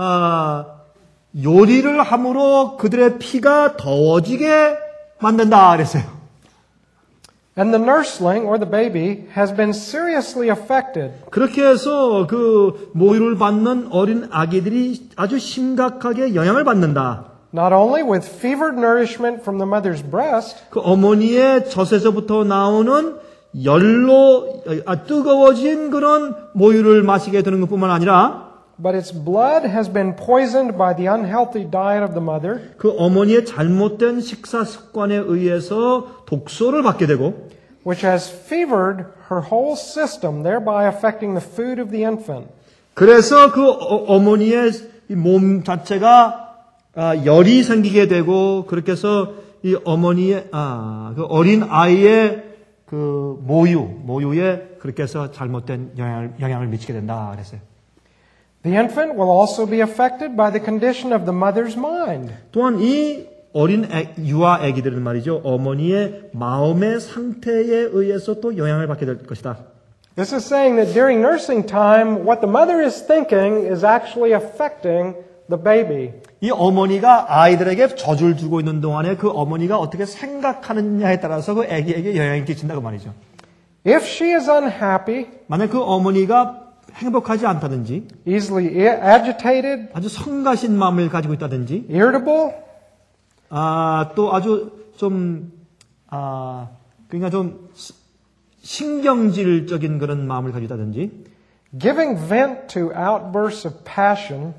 요리를 함으로 그들의 피가 더워지게 만든다 그랬어요. And the nursling or the baby has been seriously affected. 그렇게 해서 그 모유를 받는 어린 아기들이 아주 심각하게 영향을 받는다. Not only with fevered nourishment from the mother's breast, 그 어머니의 젖에서부터 나오는 열로 뜨거워진 그런 모유를 마시게 되는 것뿐만 아니라 but its blood has been poisoned by the unhealthy diet of the mother, 그 어머니의 잘못된 식사 습관에 의해서 독소를 받게 되고 which has fevered her whole system, thereby affecting the food of the infant. 그래서 그 어머니의 이 몸 자체가 열이 생기게 되고 그렇게 해서 이 어머니의 그 어린 아이의 그 모유에 그렇게 해서 잘못된 영향을 미치게 된다 그랬어요. The infant will also be affected by the condition of the mother's mind. 또한 이 어린 유아 아기들은 말이죠. 어머니의 마음의 상태에 의해서 또 영향을 받게 될 것이다. This is saying that during nursing time, what the mother is thinking is actually affecting the baby. 이 어머니가 아이들에게 젖을 주고 있는 동안에 그 어머니가 어떻게 생각하느냐에 따라서 그 아기에게 영향이 끼친다고 말이죠. If she is unhappy, 만약 그 어머니가 행복하지 않다든지 easily agitated, 아주 성가신 마음을 가지고 있다든지 irritable, 또 아주 좀 그러니까 좀 신경질적인 그런 마음을 가지고 있다든지 giving vent to outbursts of passion,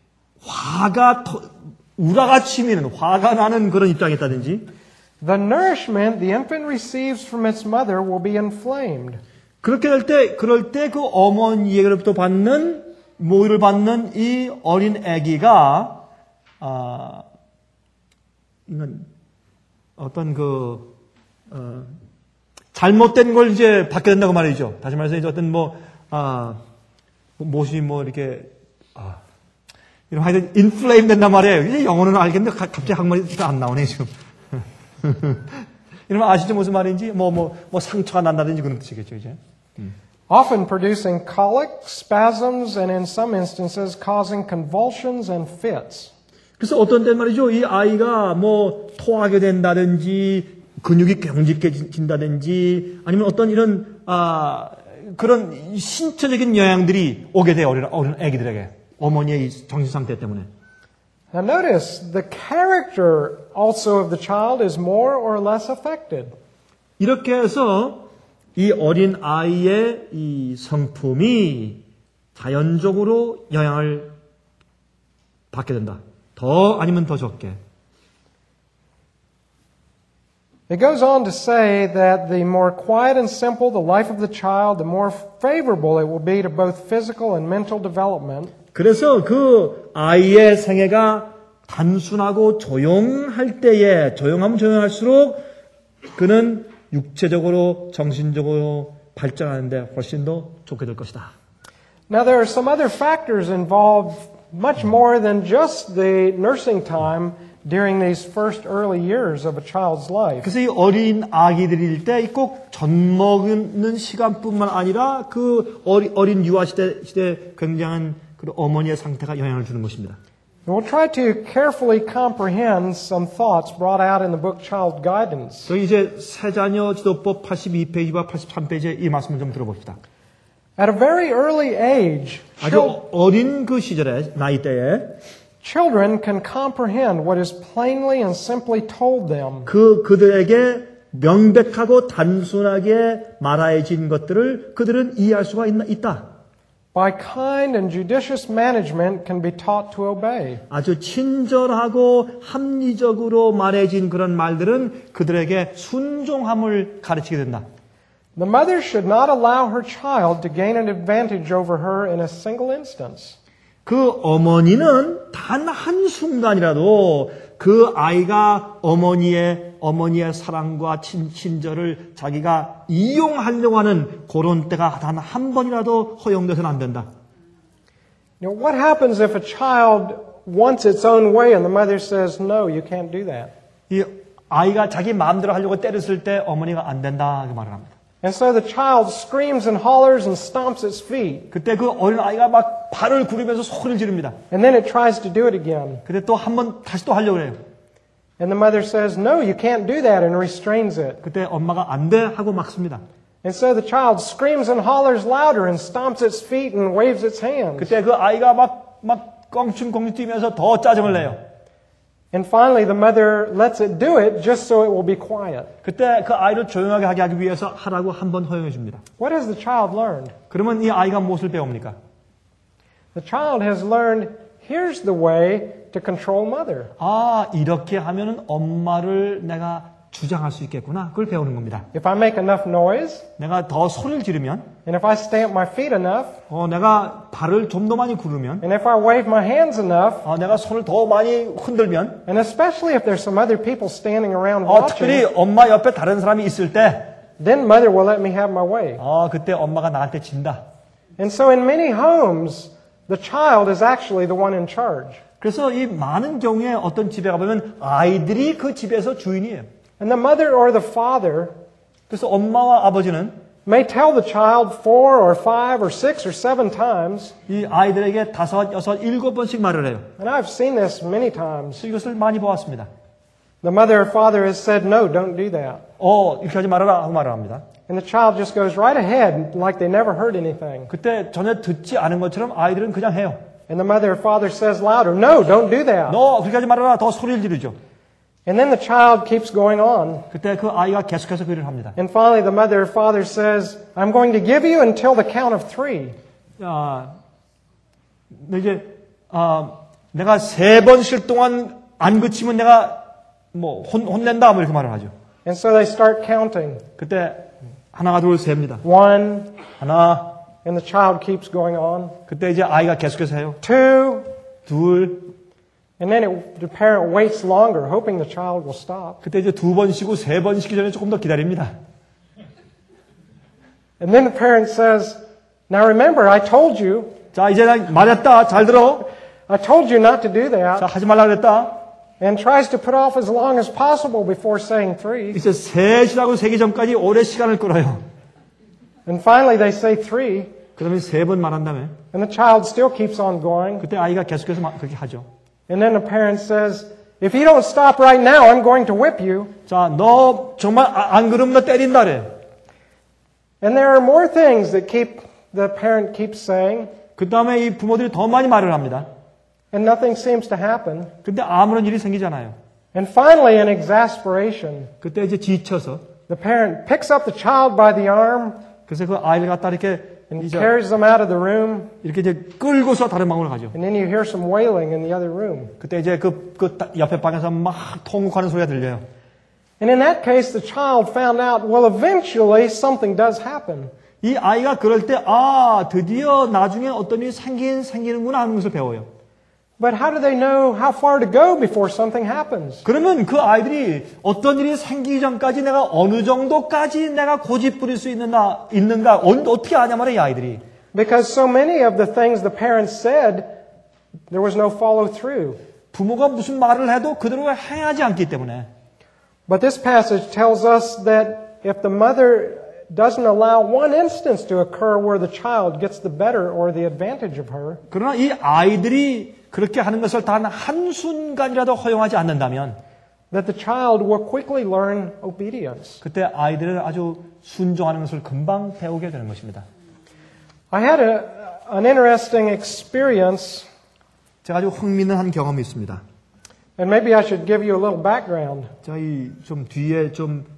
우라가 치미는 화가 나는 그런 입장이 있다든지 the nourishment the infant receives from its mother will be inflamed. 그렇게 그럴 때 그 어머니에게로부터 받는 모유를 받는 이 어린 아기가 이건 어떤 잘못된 걸 이제 받게 된다고 말이죠. 다시 말해서 이제 어떤 못이 이렇게 이런 하여튼 인플레임 된단 말이에요. 이제 영어는 알겠는데 갑자기 한국말이 안 나오네 지금. 이러면 아시죠 무슨 말인지 상처가 난다든지 그런 뜻이겠죠 이제. Often producing colic, spasms, and in some instances causing convulsions and fits. 그래서 어떤 때 말이죠 이 아이가 토하게 된다든지 근육이 경직해진다든지 아니면 어떤 이런 그런 신체적인 영향들이 오게 돼요 어린 아기들에게 어머니의 정신 상태 때문에. Now notice the character also of the child is more or less affected. 이렇게 해서 이 어린 아이의 이 성품이 자연적으로 영향을 받게 된다. 더 아니면 더 적게. It goes on to say that the more quiet and simple the life of the child, the more favorable it will be to both physical and mental development. 그래서 그 아이의 생애가 단순하고 조용할 때에 조용하면 조용할수록 그는 육체적으로 정신적으로 발전하는데 훨씬 더 좋게 될 것이다. Now there are some other factors involved much more than just the nursing time during these first early years of a child's life. 그래서 이 어린 아기들일 때 꼭 젖먹는 시간뿐만 아니라 그 어린 유아 시대 굉장한 그 어머니의 상태가 영향을 주는 것입니다. And we'll try to carefully comprehend some thoughts brought out in the book Child Guidance. 저희 이제 새자녀 지도법 82페이지와 83페이지의 이 말씀을 좀 들어봅시다. At a very early age, 아주 어린 그 시절에 나이 때에 children can comprehend what is plainly and simply told them. 그들에게 명백하고 단순하게 말해진 것들을 그들은 이해할 수가 있다. By kind and judicious management can be taught to obey. 아주 친절하고 합리적으로 말해진 그런 말들은 그들에게 순종함을 가르치게 된다. The mother should not allow her child to gain an advantage over her in a single instance. 그 어머니는 단 한순간이라도 그 아이가 어머니의 사랑과 친절을 자기가 이용하려고 하는 그런 때가 단 한 번이라도 허용돼서는 안 된다. You know, what happens if a child wants its own way and the mother says, no, you can't do that? 이 아이가 자기 마음대로 하려고 때렸을 때 어머니가 안 된다 그 말을 합니다. And so the child screams and hollers and stomps its feet. 그때 그 어린 아이가 막 발을 구르면서 소리를 지릅니다. And then it tries to do it again. 근데 또 한 번 다시 또 하려고 해요. And the mother says, no, you can't do that, and restrains it. 그때 엄마가 안 돼 하고 막습니다. And so the child screams and hollers louder and stomps its feet and waves its hands. 그때 그 아이가 막 껑충껑충 뛰면서 더 짜증을 내요. And finally, the mother lets it do it just so it will be quiet. 그때 그 아이를 조용하게 하게 하기 위해서 하라고 한 번 허용해 줍니다. What has the child learned? 그러면 이 아이가 무엇을 배웁니까? The child has learned, here's the way to control mother. 아, 이렇게 하면은 엄마를 내가 주장할 수 있겠구나. 그걸 배우는 겁니다. If I make enough noise, 내가 더 소리를 지르면, and if I stamp my feet enough, 내가 발을 좀 더 많이 구르면, and if I wave my hands enough, 내가 손을 더 많이 흔들면, and especially if there's some other people standing around 특별히 watching, 엄마 옆에 다른 사람이 있을 때, then mother will let me have my way. 그때 엄마가 나한테 진다. And so in many homes, the child is actually the one in charge. 그래서 이 많은 경우에 어떤 집에 가보면 아이들이 그 집에서 주인이에요. And the mother or the father 그래서 엄마와 아버지는 may tell the child 4 or 5 or 6 or 7 times. 이 아이들에게 5, 6, 7번씩 말을 해요. And I've seen this many times. 그래서 이것을 많이 보았습니다. The mother or father has said, no, don't do that. 이렇게 하지 말아라 하고 말을 합니다. And the child just goes right ahead like they never heard anything. 그때 전혀 듣지 않은 것처럼 아이들은 그냥 해요. And the mother or father says louder, no, don't do that. 너 그렇게 하지 말아라. 더 소리를 지르죠. And then the child keeps going on. 그때 그 아이가 계속해서 그 일을 합니다. And finally the mother or father says, I'm going to give you until the count of 3. 이제 내가 3번 쉴 동안 안 그치면 내가 뭐 혼낸다 뭐 이렇게 말을 하죠. And so they start counting. 그때 하나가 둘 셉니다. 1, 하나. and the child keeps going on. 그때 이제 아이가 계속해서 해요. 2, 둘. and then the parent waits longer, hoping the child will stop. 그때 이제 2번 쉬고 3번 쉬기 전에 조금 더 기다립니다. And then the parent says, now remember, I told you. 자, 이제 나 말했다. 잘 들어. I told you not to do that. 자, 하지 말라 그랬다. And tries to put off as long as possible before saying 3. 이제 3시라고 세기 전까지 오래 시간을 끌어요. And finally they say 3. 그러면 3번 말한 다음에 And the child still keeps on going. 그때 아이가 계속해서 그렇게 하죠. And then the parent says, if you don't stop right now, I'm going to whip you. 자, 너 정말 안 그러면 너 때린다 그래. And there are more things that the parent keeps saying. 그 다음에 이 부모들이 더 많이 말을 합니다. And nothing seems to happen. 근데 아무런 일이 생기잖아요. And finally, in exasperation, 그때 이제 지쳐서 the parent picks up the child by the arm 그래서 그 아이를 갖다 이렇게 and carries them out of the room. 이렇게 이제 끌고서 다른 방으로 가죠. And then you hear some wailing in the other room. 그때 이제 그 옆에 방에서 막 통곡하는 소리가 들려요. And in that case, the child found out, well, eventually something does happen. 이 아이가 그럴 때 드디어 나중에 어떤 일이 생기는구나 하는 것을 배워요. But how do they know how far to go before something happens? 그러면 그 아이들이 어떤 일이 생기기 전까지 내가 어느 정도까지 내가 고집 부릴 수 있는가 어떻게 아냐 말이야 이 아이들이. Because so many of the things the parents said, there was no follow through. 부모가 무슨 말을 해도 그대로 행하지 않기 때문에. But this passage tells us that if the mother doesn't allow one instance to occur where the child gets the better or the advantage of her, 그러나 이 아이들이 그렇게 하는 것을 단 한순간이라도 허용하지 않는다면 that the child will quickly learn obedience. 그때 아이들은 아주 순종하는 것을 금방 배우게 되는 것입니다. I had an interesting experience. 제가 아주 흥미있는 한 경험이 있습니다. And maybe I should give you a little background. 자, 좀 뒤에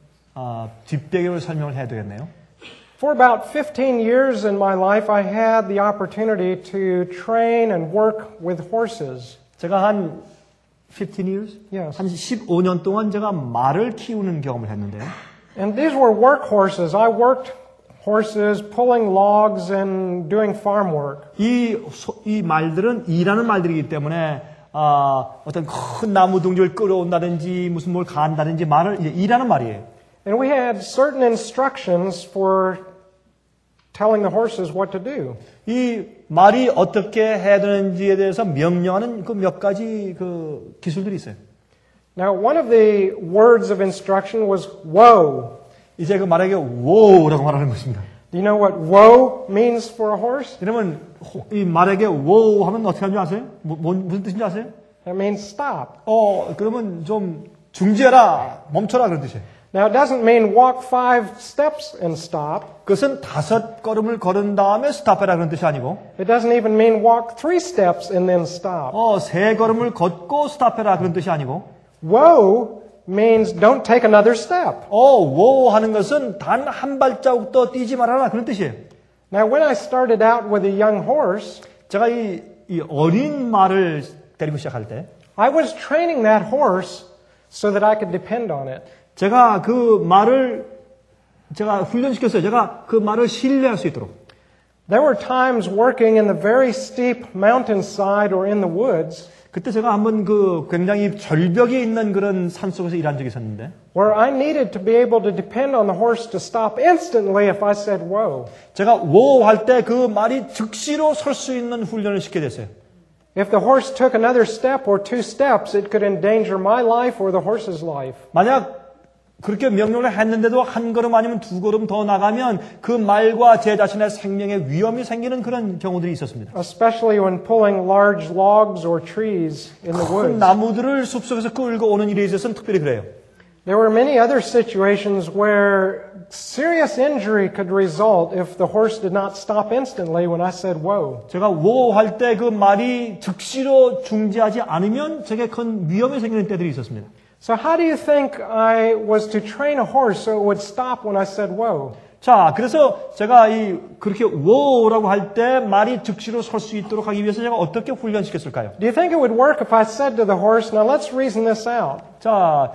뒷배경을 설명을 해야 되겠네요. For about 15 years in my life, I had the opportunity to train and work with horses. 제가 한 15 years? Yes. 한 15년 동안 제가 말을 키우는 경험을 했는데요. And these were work horses. I worked horses pulling logs and doing farm work. 이 말들은 일하는 말들이기 때문에 어떤 큰 나무 둥지를 끌어온다든지 무슨 뭘 간다든지 말을 이제 일하는 말이에요. And we had certain instructions for telling the horses what to do. 이 말이 어떻게 해야 되는지에 대해서 명령하는 그 몇 가지 그 기술들이 있어요. Now, one of the words of instruction was woe. 이제 그 말에게 woe라고 말하는 것입니다. Do you know what woe means for a horse? 여러분 이 말에게 woe 하면 어떻게 하는지 아세요? 무슨 뜻인지 아세요? That means stop. 그러면 좀 중지해라, 멈춰라 그런 뜻이에요. Now, it doesn't mean walk 5 steps and stop. 그것은 5걸음을 걸은 다음에 스탑해라 그런 뜻이 아니고 It doesn't even mean walk 3 steps and then stop. 3걸음을 걷고 스탑해라 그런 뜻이 아니고 Woe means don't take another step. woe 하는 것은 단 한 발자국도 뛰지 말아라 그런 뜻이에요. Now, when I started out with a young horse, 제가 이 어린 말을 데리고 시작할 때 I was training that horse so that I could depend on it. 제가 그 말을 제가 훈련시켰어요. 제가 그 말을 신뢰할 수 있도록. There were times working in the very steep mountainside or in the woods 그때 제가 한번 그 굉장히 절벽에 있는 그런 산 속에서 일한 적이 있었는데 where I needed to be able to depend on the horse to stop instantly if I said whoa. 제가 whoa 할 때 그 말이 즉시로 설 수 있는 훈련을 시키게 됐어요. If the horse took another step or two steps, it could endanger my life or the horse's life. 만약 그렇게 명령을 했는데도 한 걸음 아니면 두 걸음 더 나가면 그 말과 제 자신의 생명에 위험이 생기는 그런 경우들이 있었습니다. Especially when pulling large logs or trees in the 큰 woods. 나무들을 숲속에서 끌고 오는 일에 있어서는 특별히 그래요. There were many other situations where serious injury could result if the horse did not stop instantly when I said whoa. 제가 whoa 할 때 그 말이 즉시로 중지하지 않으면 제게 큰 위험이 생기는 때들이 있었습니다. So how do you think I was to train a horse so it would stop when I said whoa? 자, 그래서 제가 그렇게 whoa라고 할 때 말이 즉시로 설 수 있도록 하기 위해서 제가 어떻게 훈련시켰을까요? Do you think it would work if I said to the horse, now let's reason this out? 자,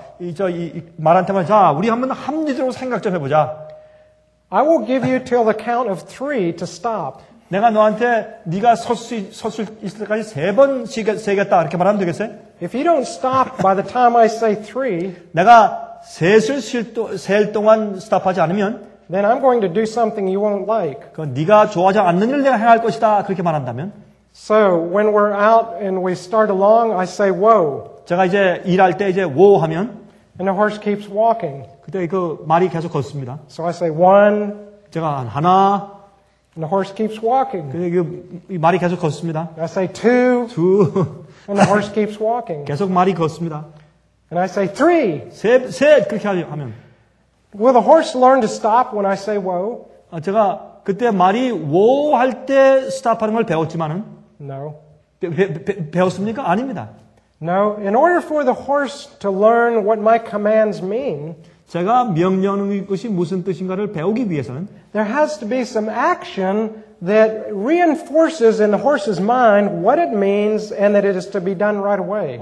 말한테만 자, 우리 한번 합리적으로 생각 좀 해보자. I will give you till the count of 3 to stop. 내가 너한테 네가 설 수 있을 때까지 3번 세겠다 이렇게 말하면 되겠어요? If you don't stop by the time I say 3, 내가 셋을 셀 동안 스탑하지 않으면 then I'm going to do something you won't like. 그 네가 좋아하지 않는 일을 내가 행할 것이다 그렇게 말한다면 So when we're out and we start along, I say whoa, 제가 이제 일할 때 이제 whoa 하면 and the horse keeps walking. 그때 그 말이 계속 걷습니다. So I say 1, 제가 하나 and the horse keeps walking. 이 말이 계속 걷습니다. I say 2, 두 and the horse keeps walking. 계속 말이 걷습니다. And I say 3. 셋 그렇게 하면 Will the horse learn to stop when I say whoa? 제가 그때 말이 whoa 할 때 스탑하는 걸 배웠지만은 No. 배웠습니까? 아닙니다. No. In order for the horse to learn what my commands mean, 제가 명령하는 것이 무슨 뜻인가를 배우기 위해서는 there has to be some action that reinforces in the horse's mind what it means and that it is to be done right away.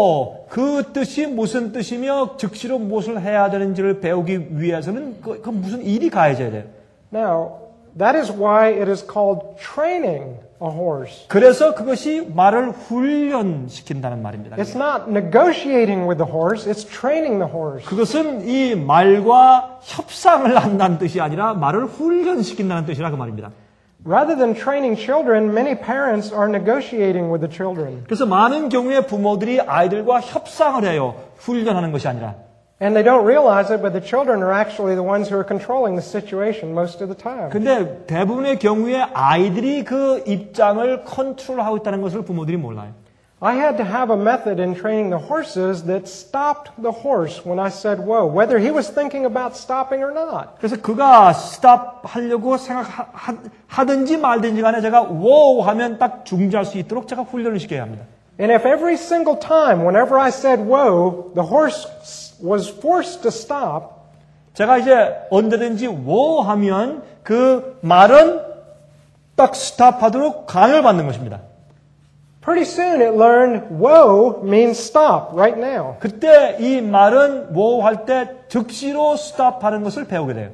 그 뜻이 무슨 뜻이며 즉시로 무엇을 해야 되는지를 배우기 위해서는 그 무슨 일이 가해져야 돼요. Now, that is why it is called training a horse. 그래서 그것이 말을 훈련시킨다는 말입니다. It's not negotiating with the horse, it's training the horse. 그것은 이 말과 협상을 한다는 뜻이 아니라 말을 훈련시킨다는 뜻이라 그 말입니다. Rather than training children, many parents are negotiating with the children. 그래서 많은 경우에 부모들이 아이들과 협상을 해요. 훈련하는 것이 아니라. And they don't realize it, but the children are actually the ones who are controlling the situation most of the time. 근데 대부분의 경우에 아이들이 그 입장을 컨트롤하고 있다는 것을 부모들이 몰라요. I had to have a method in training the horses that stopped the horse when I said whoa, whether he was thinking about stopping or not. 그래서 그가 스탑 하려고 생각하든지 말든지 간에 제가 wow 하면 딱 중지할 수 있도록 제가 훈련을 시켜야 합니다. And if every single time, whenever I said whoa, the horse was forced to stop, 제가 이제 언제든지 wow 하면 그 말은 딱 스탑하도록 강요를 받는 것입니다. pretty soon it learned whoa means stop right now. 그때 이 말은 wow 할 때 즉시로 스탑하는 것을 배우게 돼요.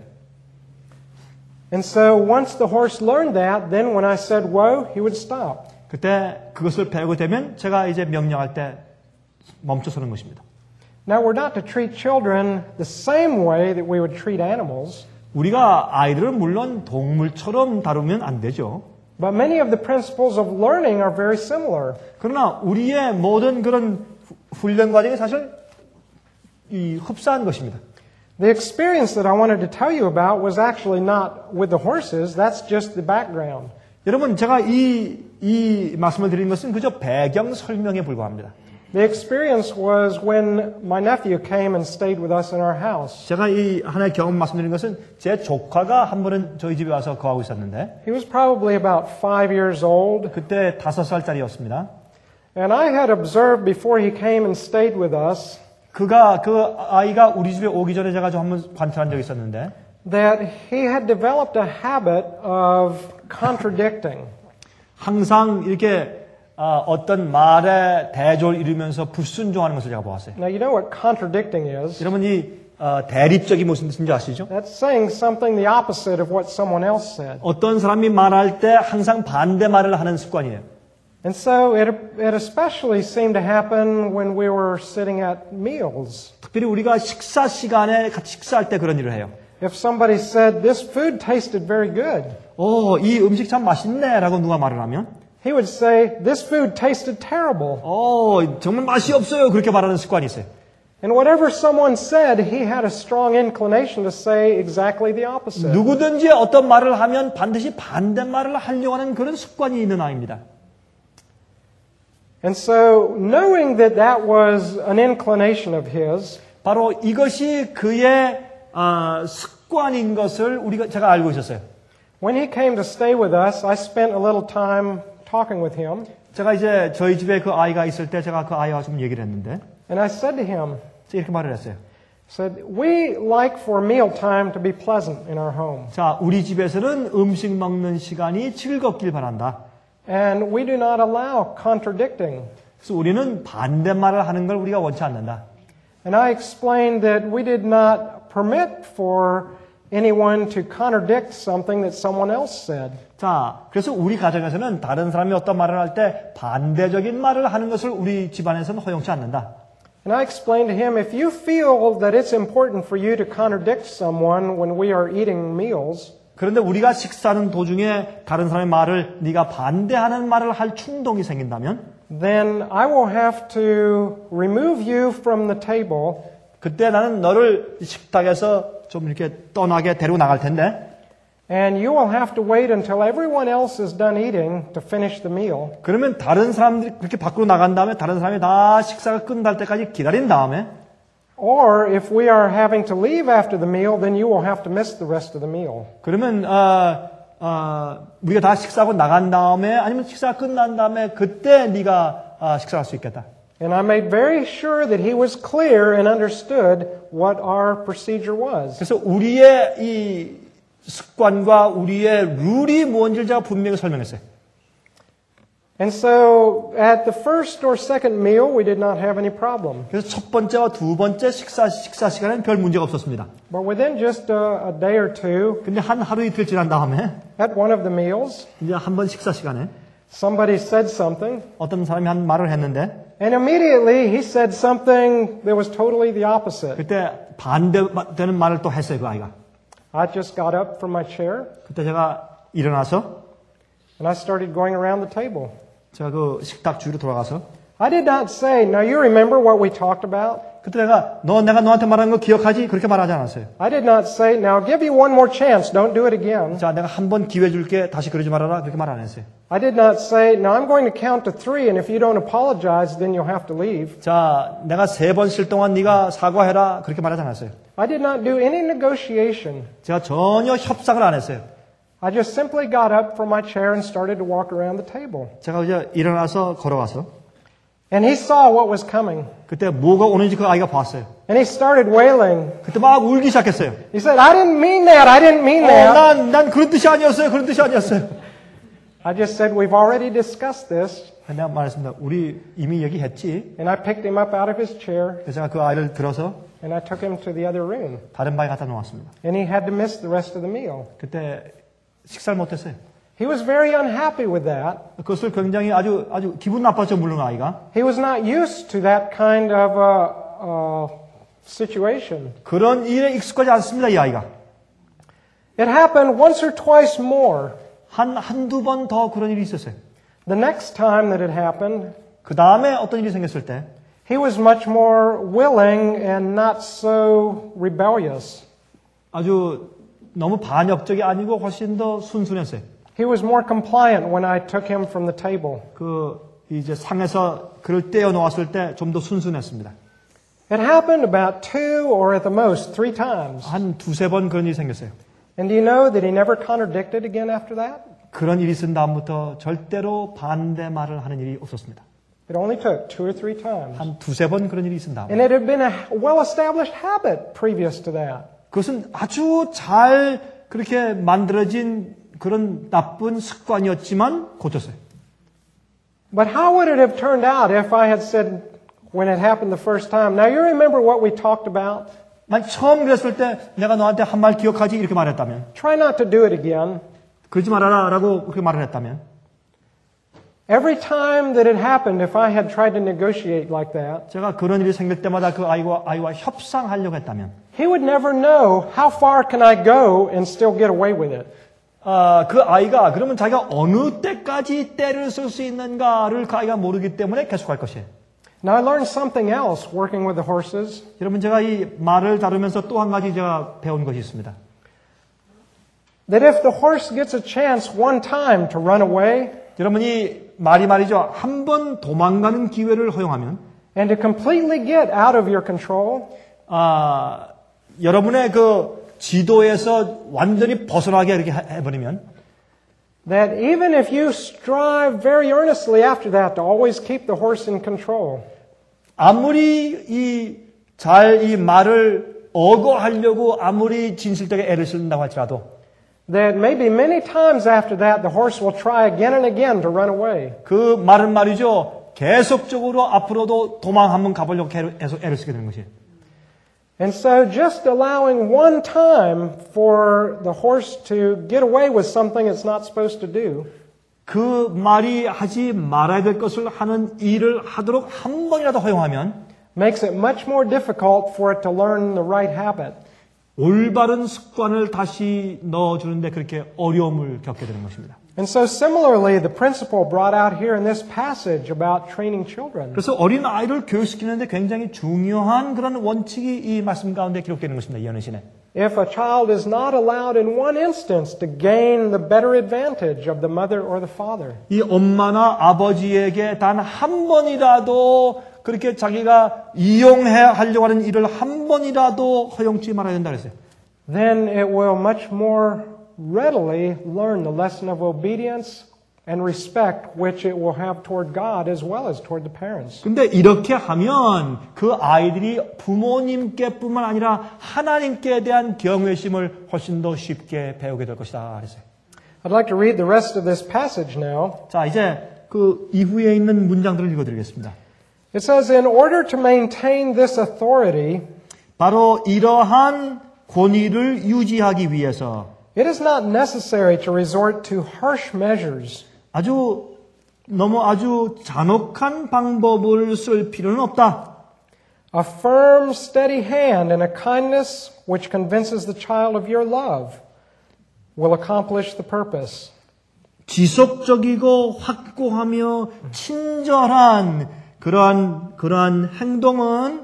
And so once the horse learned that, then when I said whoa, he would stop. 그때 그것을 배우게 되면 제가 이제 명령할 때 멈춰서는 것입니다. Now we're not to treat children the same way that we would treat animals. 우리가 아이들을 물론 동물처럼 다루면 안 되죠. But many of the principles of learning are very similar. 그러나 우리의 모든 그런 훈련 과정이 사실 흡사한 것입니다. The experience that I wanted to tell you about was actually not with the horses. That's just the background. 여러분, 제가 이 말씀을 드리는 것은 그저 배경 설명에 불과합니다. The experience was when my nephew came and stayed with us in our house. 제가 이 하나의 경험 말씀드리는 것은 제 조카가 한 번은 저희 집에 와서 거하고 있었는데 He was probably about 5 years old. 그때 5살짜리였습니다. And I had observed before he came and stayed with us 그 아이가 우리 집에 오기 전에 제가 좀 한번 관찰한 적이 있었는데 that he had developed a habit of contradicting. 항상 이렇게 어떤 말에 대조를 이루면서 불순종하는 것을 제가 보았어요. Now, you know what contradicting is? 여러분 이 대립적인 무슨 뜻인지 아시죠? That's saying something the opposite of what someone else said. 어떤 사람이 말할 때 항상 반대 말을 하는 습관이에요. And so it especially seemed to happen when we were sitting at meals. 특별히 우리가 식사 시간에 같이 식사할 때 그런 일을 해요. If somebody said, this food tasted very good, 이 음식 참 맛있네 라고 누가 말을 하면 he would say, this food tasted terrible. 정말 맛이 없어요. 그렇게 말하는 습관이 있어요. And whatever someone said, he had a strong inclination to say exactly the opposite. 누구든지 어떤 말을 하면 반드시 반대말을 하려고 하는 그런 습관이 있는 아이입니다. And so, knowing that that was an inclination of his, 바로 이것이 그의 습관인 것을 제가 알고 있었어요. when he came to stay with us, I spent a little time talking with him. 제가 이제 저희 집에 그 아이가 있을 때 제가 그 아이와 좀 얘기를 했는데 And I said to him, 이렇게 말을 했어요. said, we like for mealtime to be pleasant in our home. 자, 우리 집에서는 음식 먹는 시간이 즐겁길 바란다. And we do not allow contradicting. 그래서 우리는 반대말을 하는 걸 우리가 원치 않는다. And I explained that we did not permit for anyone to contradict something that someone else said. 자, 그래서 우리 가정에서는 다른 사람이 어떤 말을 할 때 반대적인 말을 하는 것을 우리 집안에서는 허용치 않는다. And I explained to him, if you feel that it's important for you to contradict someone when we are eating meals, 그런데 우리가 식사하는 도중에 다른 사람의 말을 네가 반대하는 말을 할 충동이 생긴다면 then I will have to remove you from the table. 그때 나는 너를 식탁에서 좀 이렇게 떠나게 데리고 나갈 텐데 And you will have to wait until everyone else is done eating to finish the meal. 그러면 다른 사람들이 그렇게 밖으로 나간 다음에 다른 사람이 다 식사가 끝날 때까지 기다린 다음에 Or if we are having to leave after the meal, then you will have to miss the rest of the meal. 그러면 우리가 다 식사하고 나간 다음에 아니면 식사가 끝난 다음에 그때 네가 식사할 수 있겠다. And I made very sure that he was clear and understood what our procedure was. 그래서 우리의 이 습관과 우리의 룰이 뭔지를 제가 분명히 설명했어요. And so at the first or second meal, we did not have any problem. 그래서 첫 번째와 두 번째 식사 시간에는 별 문제가 없었습니다. But within just a day or two, 근데 한 하루 이틀 지난 다음에 at one of the meals, 이제 한 번 식사 시간에 somebody said something, 어떤 사람이 한 말을 했는데 and immediately he said something that was totally the opposite. 그때 반대되는 말을 또 했어요, 그 아이가. I just got up from my chair, 그때 제가 일어나서 and I started going around the table. 제가 그 식탁 주위로 돌아가서 I did not say, now you remember what we talked about? 그때 내가 내가 너한테 말한 거 기억하지? 그렇게 말하지 않았어요. I did not say, now I'll give you one more chance, don't do it again. 자, 내가 한 번 기회 줄게. 다시 그러지 말아라. 그렇게 말 안 했어요. I did not say, now I'm going to count to 3, and if you don't apologize, then you'll have to leave. 자, 내가 3번 쉴 동안 네가 사과해라. 그렇게 말하지 않았어요. I did not do any negotiation. 제가 전혀 협상을 안 했어요. I just simply got up from my chair and started to walk around the table. 제가 이제 일어나서 걸어가서 And he saw what was coming. 그때 뭐가 오는지 그 아이가 봤어요. And he started wailing. 그때 막 울기 시작했어요. He said, I didn't mean that. I didn't mean that. 난 그런 뜻이 아니었어요. 그런 뜻이 아니었어요. I just said, we've already discussed this. 내가 말했습니다. 우리 이미 얘기했지. And I picked him up out of his chair 그래서 제가 그 아이를 들어서 and I took him to the other room. 다른 방에 갖다 놓았습니다. And he had to miss the rest of the meal. 그때 식사를 못했어요. He was very unhappy with that. 그것을 굉장히 아주 기분 나빴죠, 물론 아이가. He was not used to that kind of situation. 그런 일에 익숙하지 않습니다, 이 아이가. It happened once or twice more. 한두 번 더 그런 일이 있었어요. The next time that it happened, 그 다음에 어떤 일이 생겼을 때 he was much more willing and not so rebellious. 아주 너무 반역적이 아니고 훨씬 더 순순했어요. He was more compliant when I took him from the table. 이제 상에서 그를 떼어 놓았을 때 좀 더 순순했습니다. It happened about 2 or at the most 3 times. 한 두세 번 그런 일이 생겼어요. And do you know that he never contradicted again after that? 그런 일이 있은 다음부터 절대로 반대 말을 하는 일이 없었습니다. It only took 2 or 3 times. 한 두세 번 그런 일이 있은 다음에. And it had been a well-established habit previous to that. 그것은 아주 잘 그렇게 만들어진 그런 나쁜 습관이었지만 고쳤어요. But how would it have turned out if I had said when it happened the first time, now you remember what we talked about? 만약 처음 그랬을 때 내가 너한테 한 말 기억하지 이렇게 말했다면 Try not to do it again. 그러지 말아라 라고 그렇게 말을 했다면 Every time that it happened, if I had tried to negotiate like that, 제가 그런 일이 생길 때마다 그 아이와 협상하려고 했다면 he would never know how far can I go and still get away with it. 그 아이가 그러면 자기가 어느 때까지 때를 쓸 수 있는가를 그 아이가 모르기 때문에 계속할 것이에요. Now I learned something else working with the horses. 여러분 제가 이 말을 다루면서 또 한 가지 제가 배운 것이 있습니다. That if the horse gets a chance one time to run away 여러분이 말이죠. 한 번 도망가는 기회를 허용하면 and to completely get out of your control, 여러분의 그 지도에서 완전히 벗어나게 이렇게 해버리면 that even if you strive very earnestly after that to always keep the horse in control, 아무리 이 말을 억어하려고 아무리 진실되게 애를 쓴다고 할지라도 that maybe many times after that the horse will try again and again to run away. 그 말은 말이죠. 계속적으로 앞으로도 도망 한번 가보려고 계속 애를 쓰게 되는 것이에요. And so just allowing one time for the horse to get away with something it's not supposed to do, 그 말이 하지 말아야 될 것을 하는 일을 하도록 한 번이라도 허용하면 makes it much more difficult for it to learn the right habit. 올바른 습관을 다시 넣어주는데 그렇게 어려움을 겪게 되는 것입니다. And so similarly, the principle brought out here in this passage about training children. 그래서 어린 아이를 교육시키는데 굉장히 중요한 그런 원칙이 이 말씀 가운데 기록되는 것입니다. 이 어느신에. If a child is not allowed in one instance to gain the better advantage of the mother or the father, 이 엄마나 아버지에게 단 한 번이라도 그렇게 자기가 이용하려고 하는 일을 한 번이라도 허용치 말아야 된다 그랬어요. then it will much more readily learn the lesson of obedience and respect which it will have toward God as well as toward the parents. 근데 이렇게 하면 그 아이들이 부모님께뿐만 아니라 하나님께 대한 경외심을 훨씬 더 쉽게 배우게 될 것이다 그랬어요. I'd like to read the rest of this passage now. 자, 이제 그 이후에 있는 문장들을 읽어드리겠습니다. It says, in order to maintain this authority, 바로 이러한 권위를 유지하기 위해서 it is not necessary to resort to harsh measures. 너무 아주 잔혹한 방법을 쓸 필요는 없다. A firm, steady hand and a kindness which convinces the child of your love will accomplish the purpose. 지속적이고 확고하며 친절한 그러한 행동은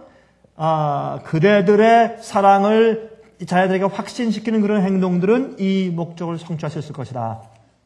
그대들의 사랑을 자녀들에게 확신시키는 그런 행동들은 이 목적을 성취할 수 있을 것이다.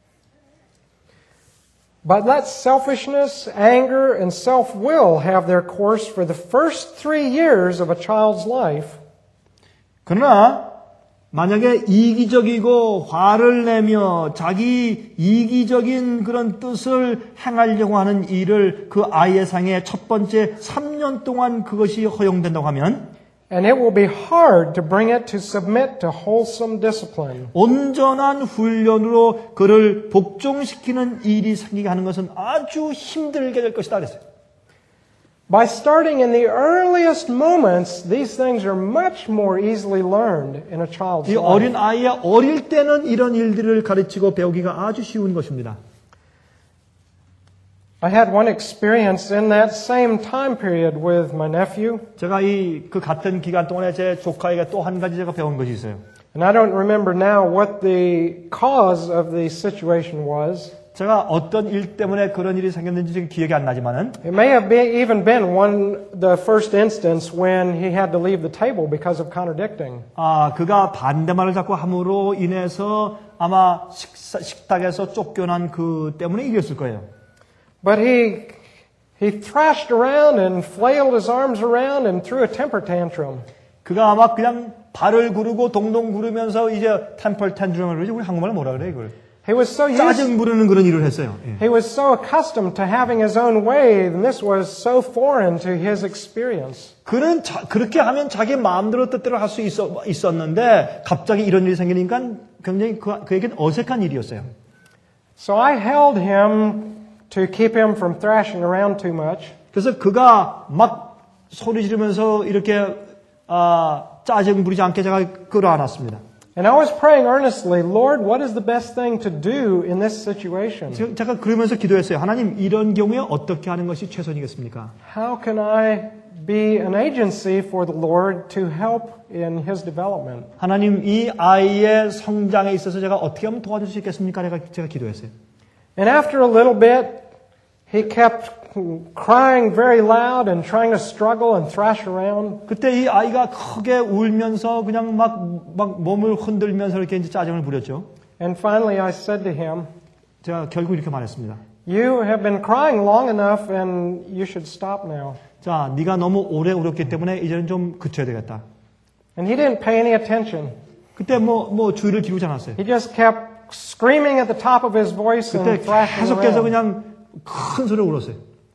But let selfishness, anger, and self-will have their course for the first 3 years of a child's life. 그러나 만약에 이기적이고 화를 내며 자기 이기적인 그런 뜻을 행하려고 하는 일을 그 아이의 상에 첫 번째 3년 동안 그것이 허용된다고 하면 And it will be hard to bring it to submit to wholesome discipline. 온전한 훈련으로 그를 복종시키는 일이 생기게 하는 것은 아주 힘들게 될 것이다 그랬어요. By starting in the earliest moments, these things are much more easily learned in a child's 이 life. 어린 아이의 어릴 때는 이런 일들을 가르치고 배우기가 아주 쉬운 것입니다. I had one experience in that same time period with my nephew. 제가 그 같은 기간 동안에 제 조카에게 또 한 가지 제가 배운 것이 있어요. And I don't remember now what the cause of the situation was. 제가 어떤 일 때문에 그런 일이 생겼는지 지금 기억이 안 나지만은 It may have even been the first instance when he had to leave the table because of contradicting. 그가 반대말을 자꾸 함으로 인해서 아마 식탁에서 쫓겨난 그 때문에 이겼을 거예요. But he thrashed around and flailed his arms around and threw a temper tantrum. 그가 아마 그냥 발을 구르고 동동 구르면서 이제 템퍼 텐트럼을 그러지 우리 한국말로 뭐라 그래 이걸? He was so 짜증 부르는 그런 일을 했어요. 예. He was so accustomed to having his own way, and this was so foreign to his experience. 그는 그렇게 하면 자기 마음대로 뜻대로 할 수 있었는데 갑자기 이런 일이 생기니까 굉장히 그에겐 어색한 일이었어요. So I held him to keep him from thrashing around too much. 그래서 그가 막 소리 지르면서 이렇게 짜증 부리지 않게 제가 끌어안았습니다. And I was praying earnestly, Lord, what is the best thing to do in this situation? 제가 그러면서 기도했어요. 하나님, 이런 경우에 어떻게 하는 것이 최선이겠습니까? How can I be an agency for the Lord to help in his development? 하나님, 이 아이의 성장에 있어서 제가 어떻게 하면 도와줄 수 있겠습니까? 제가 기도했어요. And after a little bit, he kept crying very loud and trying to struggle and thrash around. 그때 이 아이가 크게 울면서 그냥 막 몸을 흔들면서 이렇게 이제 짜증을 부렸죠. And finally I said to him, 제가 결국 이렇게 말했습니다. You have been crying long enough and you should stop now. 자, 네가 너무 오래 울었기 때문에 이제는 좀 그쳐야 되겠다. And he didn't pay any attention. 그때 뭐 주의를 기울이지 않았어요. He just kept screaming at the top of his voice and 그때 thrashing 계속해서 around. 그냥 큰 소리로 울었어요.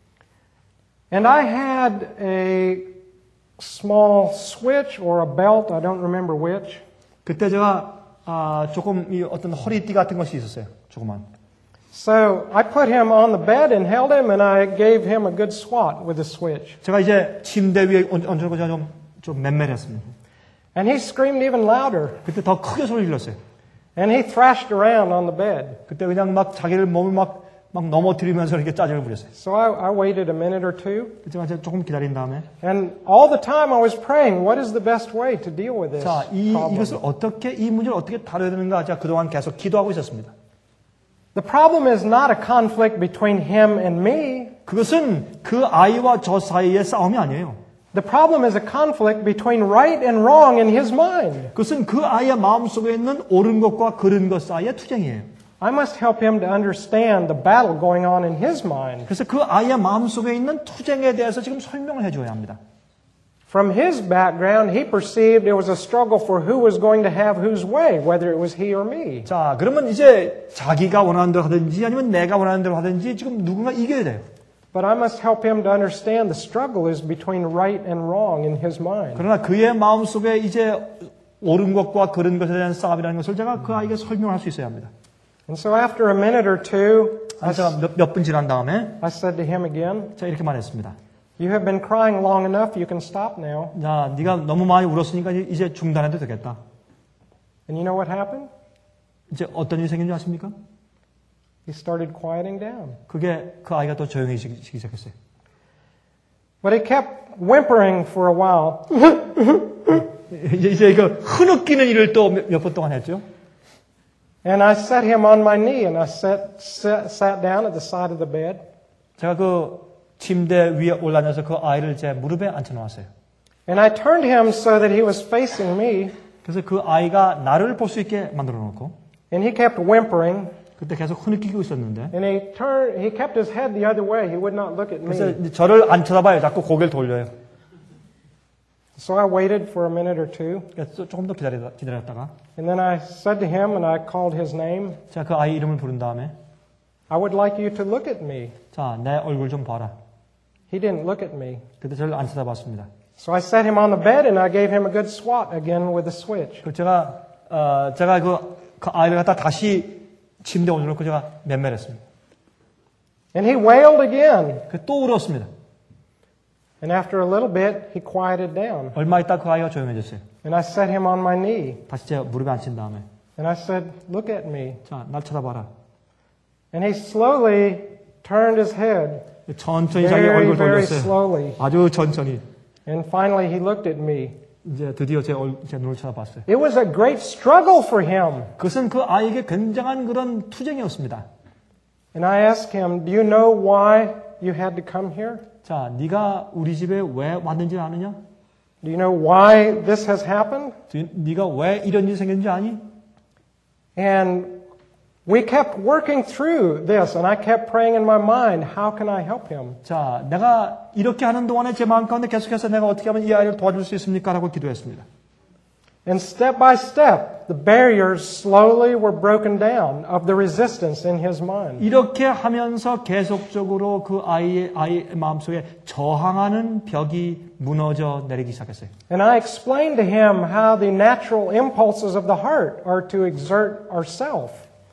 And I had a small switch or a belt, I don't remember which. 그때 제가 조금 이 어떤 허리띠 같은 것이 있었어요. 조그만. So I put him on the bed and held him and I gave him a good swat with the switch. 제가 이제 침대 위에 얹어놓고 제가 좀 맨맨했습니다. And he screamed even louder. 그때 더 크게 소리를 질렀어요. And he thrashed around on the bed. 그때 그냥 막 자기를 몸을 막 넘어뜨리면서 이렇게 짜증을 부렸어요. So I waited a minute or two. 제가 조금 기다린 다음에 And all the time I was praying, what is the best way to deal with this 자, problem? 이것을 이 문제를 어떻게 다뤄야 되는가 제가 그동안 계속 기도하고 있었습니다. The problem is not a conflict between him and me. 그것은 그 아이와 저 사이의 싸움이 아니에요. The problem is a conflict between right and wrong in his mind. 그것은 그 아이의 마음속에 있는 옳은 것과 그른 것 사이의 투쟁이에요. I must help him to understand the battle going on in his mind. 그래서 그 아이의 마음속에 있는 투쟁에 대해서 지금 설명을 해줘야 합니다. From his background, he perceived it was a struggle for who was going to have whose way, whether it was he or me. 자, 그러면 이제 자기가 원하는 대로 하든지 아니면 내가 원하는 대로 하든지 지금 누군가 이겨야 돼요. But I must help him to understand the struggle is between right and wrong in his mind. 그러나 그의 마음속에 이제 옳은 것과 그른 것에 대한 싸움이라는 것을 제가 그 아이에게 설명할 수 있어야 합니다. And so after a minute or two, 제가 몇 분 지난 다음에 I said to him again, 제가 이렇게 말했습니다. You have been crying long enough, you can stop now. 자, 네가 너무 많이 울었으니까 이제 중단해도 되겠다. And you know what happened? 이제 어떤 일이 생긴 줄 아십니까? He started quieting down. 그게 그 아이가 또 조용해지기 시작했어요. But he kept whimpering for a while. 이제 이거 흐느끼는 일을 또 몇 번 동안 했죠. And I set him on my knee and I sat down at the side of the bed. 제가 그 침대 위에 올라앉아서 그 아이를 제 무릎에 앉혀놓았어요. And I turned him so that he was facing me. 그래서 그 아이가 나를 볼 수 있게 만들어 놓고 And he kept whimpering. 그때 계속 흐느끼고 있었는데 And he kept his head the other way. He would not look at 그래서 me. 이제 저를 안 쳐다봐요. 자꾸 고개를 돌려요. So I waited for a minute or two. 그래서 조금 더 기다렸다가 And then I said to him and I called his name. 제가 그 아이 이름을 부른 다음에 I would like you to look at me. 자, 내 얼굴 좀 봐라. He didn't look at me. 그때 저를 안 쳐다봤습니다. So I set him on the bed and I gave him a good swat again with a switch. 그 제가 그 아이를 갖다 다시 침대에 올려놓고 제가 맨맨했습니다. And he wailed again. 또 울었습니다. And after a little bit, he quieted down. 얼마 있다 그 아이가 조용해졌어요. And I set him on my knee. 다시 제 무릎에 앉힌 다음에 And I said, look at me. 자, 날 쳐다봐라. And he slowly turned his head. 천천히 자기 Very, 얼굴 very 돌렸어요. slowly. 아주 천천히. And finally he looked at me. 이제 드디어 제 눈을 쳐다봤어요. It was a great struggle for him. 그것은 그 아이에게 굉장한 그런 투쟁이었습니다. And I asked him, do you know why you had to come here? 자, 네가 우리 집에 왜 왔는지 아느냐? Do you know why this has happened? 네가 왜 이런 일이 생겼는지 아니? And we kept working through this, and I kept praying in my mind, how can I help him? 자, 내가 이렇게 하는 동안에 제 마음 가운데 계속해서 내가 어떻게 하면 이 아이를 도와줄 수 있습니까? 라고 기도했습니다. And step by step, the barriers slowly were broken down of the resistance in his mind. 이렇게 하면서 계속적으로 그 아이의 마음속에 저항하는 벽이 무너져 내리기 시작했어요. And I explained to him how the natural impulses of the heart are to exert ourselves.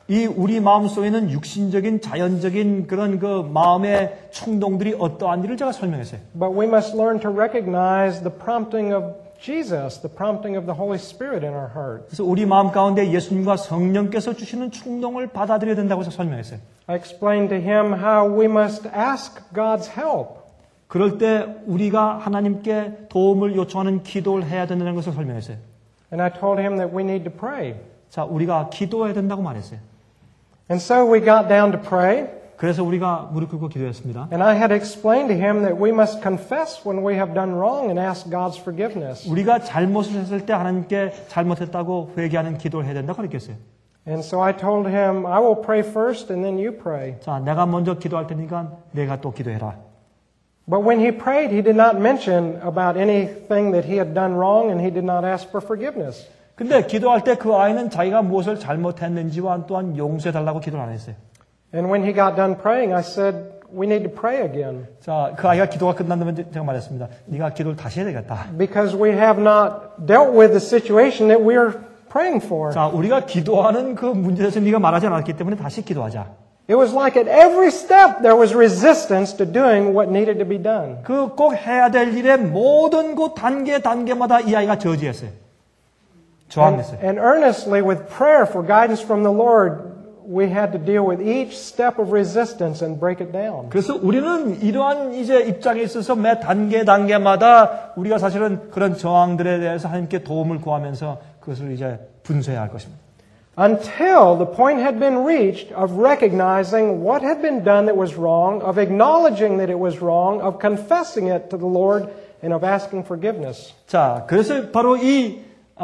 이 우리 마음 속에는 육신적인 자연적인 그런 그 마음의衝動들이 어떠한지를 제가 설명했어요. But we must learn to recognize the prompting of Jesus, the prompting of the Holy Spirit in our heart. 그래서 우리 마음 가운데 예수님과 성령께서 주시는 충동을 받아들여야 된다고 해서 설명했어요. I explained to him how we must ask God's help. 그럴 때 우리가 하나님께 도움을 요청하는 기도를 해야 된다는 것을 설명했어요. And I told him that we need to pray. 자, 우리가 기도해야 된다고 말했어요. And so we got down to pray. 그래서 우리가 무릎 꿇고 기도했습니다. And I had explained to him that we must confess when we have done wrong and ask God's forgiveness. 우리가 잘못을 했을 때 하나님께 잘못했다고 회개하는 기도를 해야 된다고 가르쳤어요. And so I told him, I will pray first and then you pray. 자, 내가 먼저 기도할 테니까 내가 또 기도해라. But when he prayed, he did not mention about anything that he had done wrong and he did not ask for forgiveness. 근데 기도할 때 그 아이는 자기가 무엇을 잘못했는지와 또한 용서해달라고 기도를 안 했어요. And when he got done praying, I said, we need to pray again. 자, 그 아이가 기도가 끝난다면 제가 말했습니다. 네가 기도를 다시 해야 되겠다. Because we have not dealt with the situation that we are praying for. 자, 우리가 기도하는 그 문제에 대해서 네가 말하지 않았기 때문에 다시 기도하자. It was like at every step there was resistance to doing what needed to be done. 그 꼭 해야 될 일의 모든 그 단계마다 이 아이가 저지했어요. 저항했어요. And earnestly with prayer for guidance from the Lord, we had to deal with each step of resistance and break it down. 그래서 우리는 이러한 이제 입장에 있어서 매 단계마다 우리가 사실은 그런 저항들에 대해서 하나님께 도움을 구하면서 그것을 이제 분쇄해야 할 것입니다. Until the point had been reached of recognizing what had been done that was wrong, of acknowledging that it was wrong, of confessing it to the Lord, and of asking forgiveness. 자, 그래서 바로 이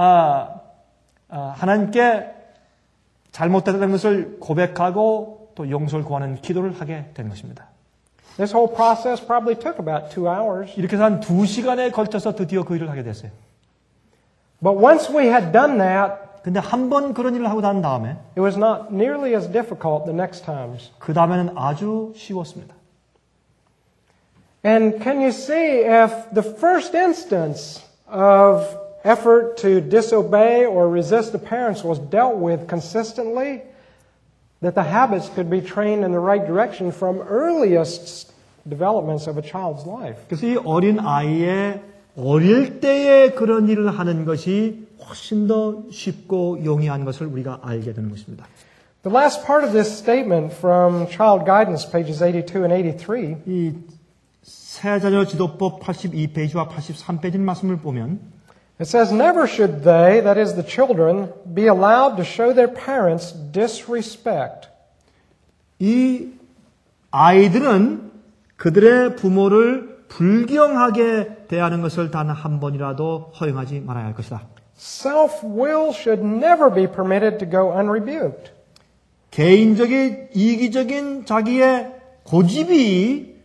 하나님께 잘못됐다는 것을 고백하고 또 용서를 구하는 기도를 하게 되는 것입니다. This whole process probably took about 2 hours. 이렇게 해서 한 2시간에 걸쳐서 드디어 그 일을 하게 됐어요. But once we had done that, 근데 한 번 그런 일을 하고 난 다음에 it was not nearly as difficult the next times. 그 다음에는 아주 쉬웠습니다. And can you see if the first instance of effort to disobey or resist the parents was dealt with consistently, that the habits could be trained in the right direction from earliest developments of a child's life. 그래서 이 어린 아이의 어릴 때에 그런 일을 하는 것이 훨씬 더 쉽고 용이한 것을 우리가 알게 되는 것입니다. The last part of this statement from Child Guidance, pages 82 and 83, 이 새자녀 지도법 82페이지와 83페이지 말씀을 보면 it says, never should they, that is the children, be allowed to show their parents disrespect. 이 아이들은 그들의 부모를 불경하게 대하는 것을 단 한 번이라도 허용하지 말아야 할 것이다. Self-will should never be permitted to go unrebuked. 개인적인 이기적인 자기의 고집이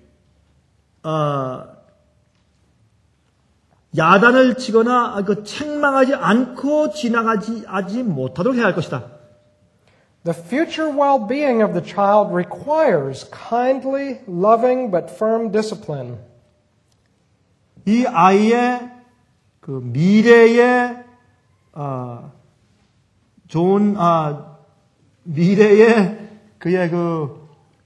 야단을 치거나 책망하지 않고 지나가지 못하도록 해야 할 것이다. The future well-being of the child requires kindly, loving, but firm discipline. 이 아이의 그 미래의 좋은 미래의 그의 그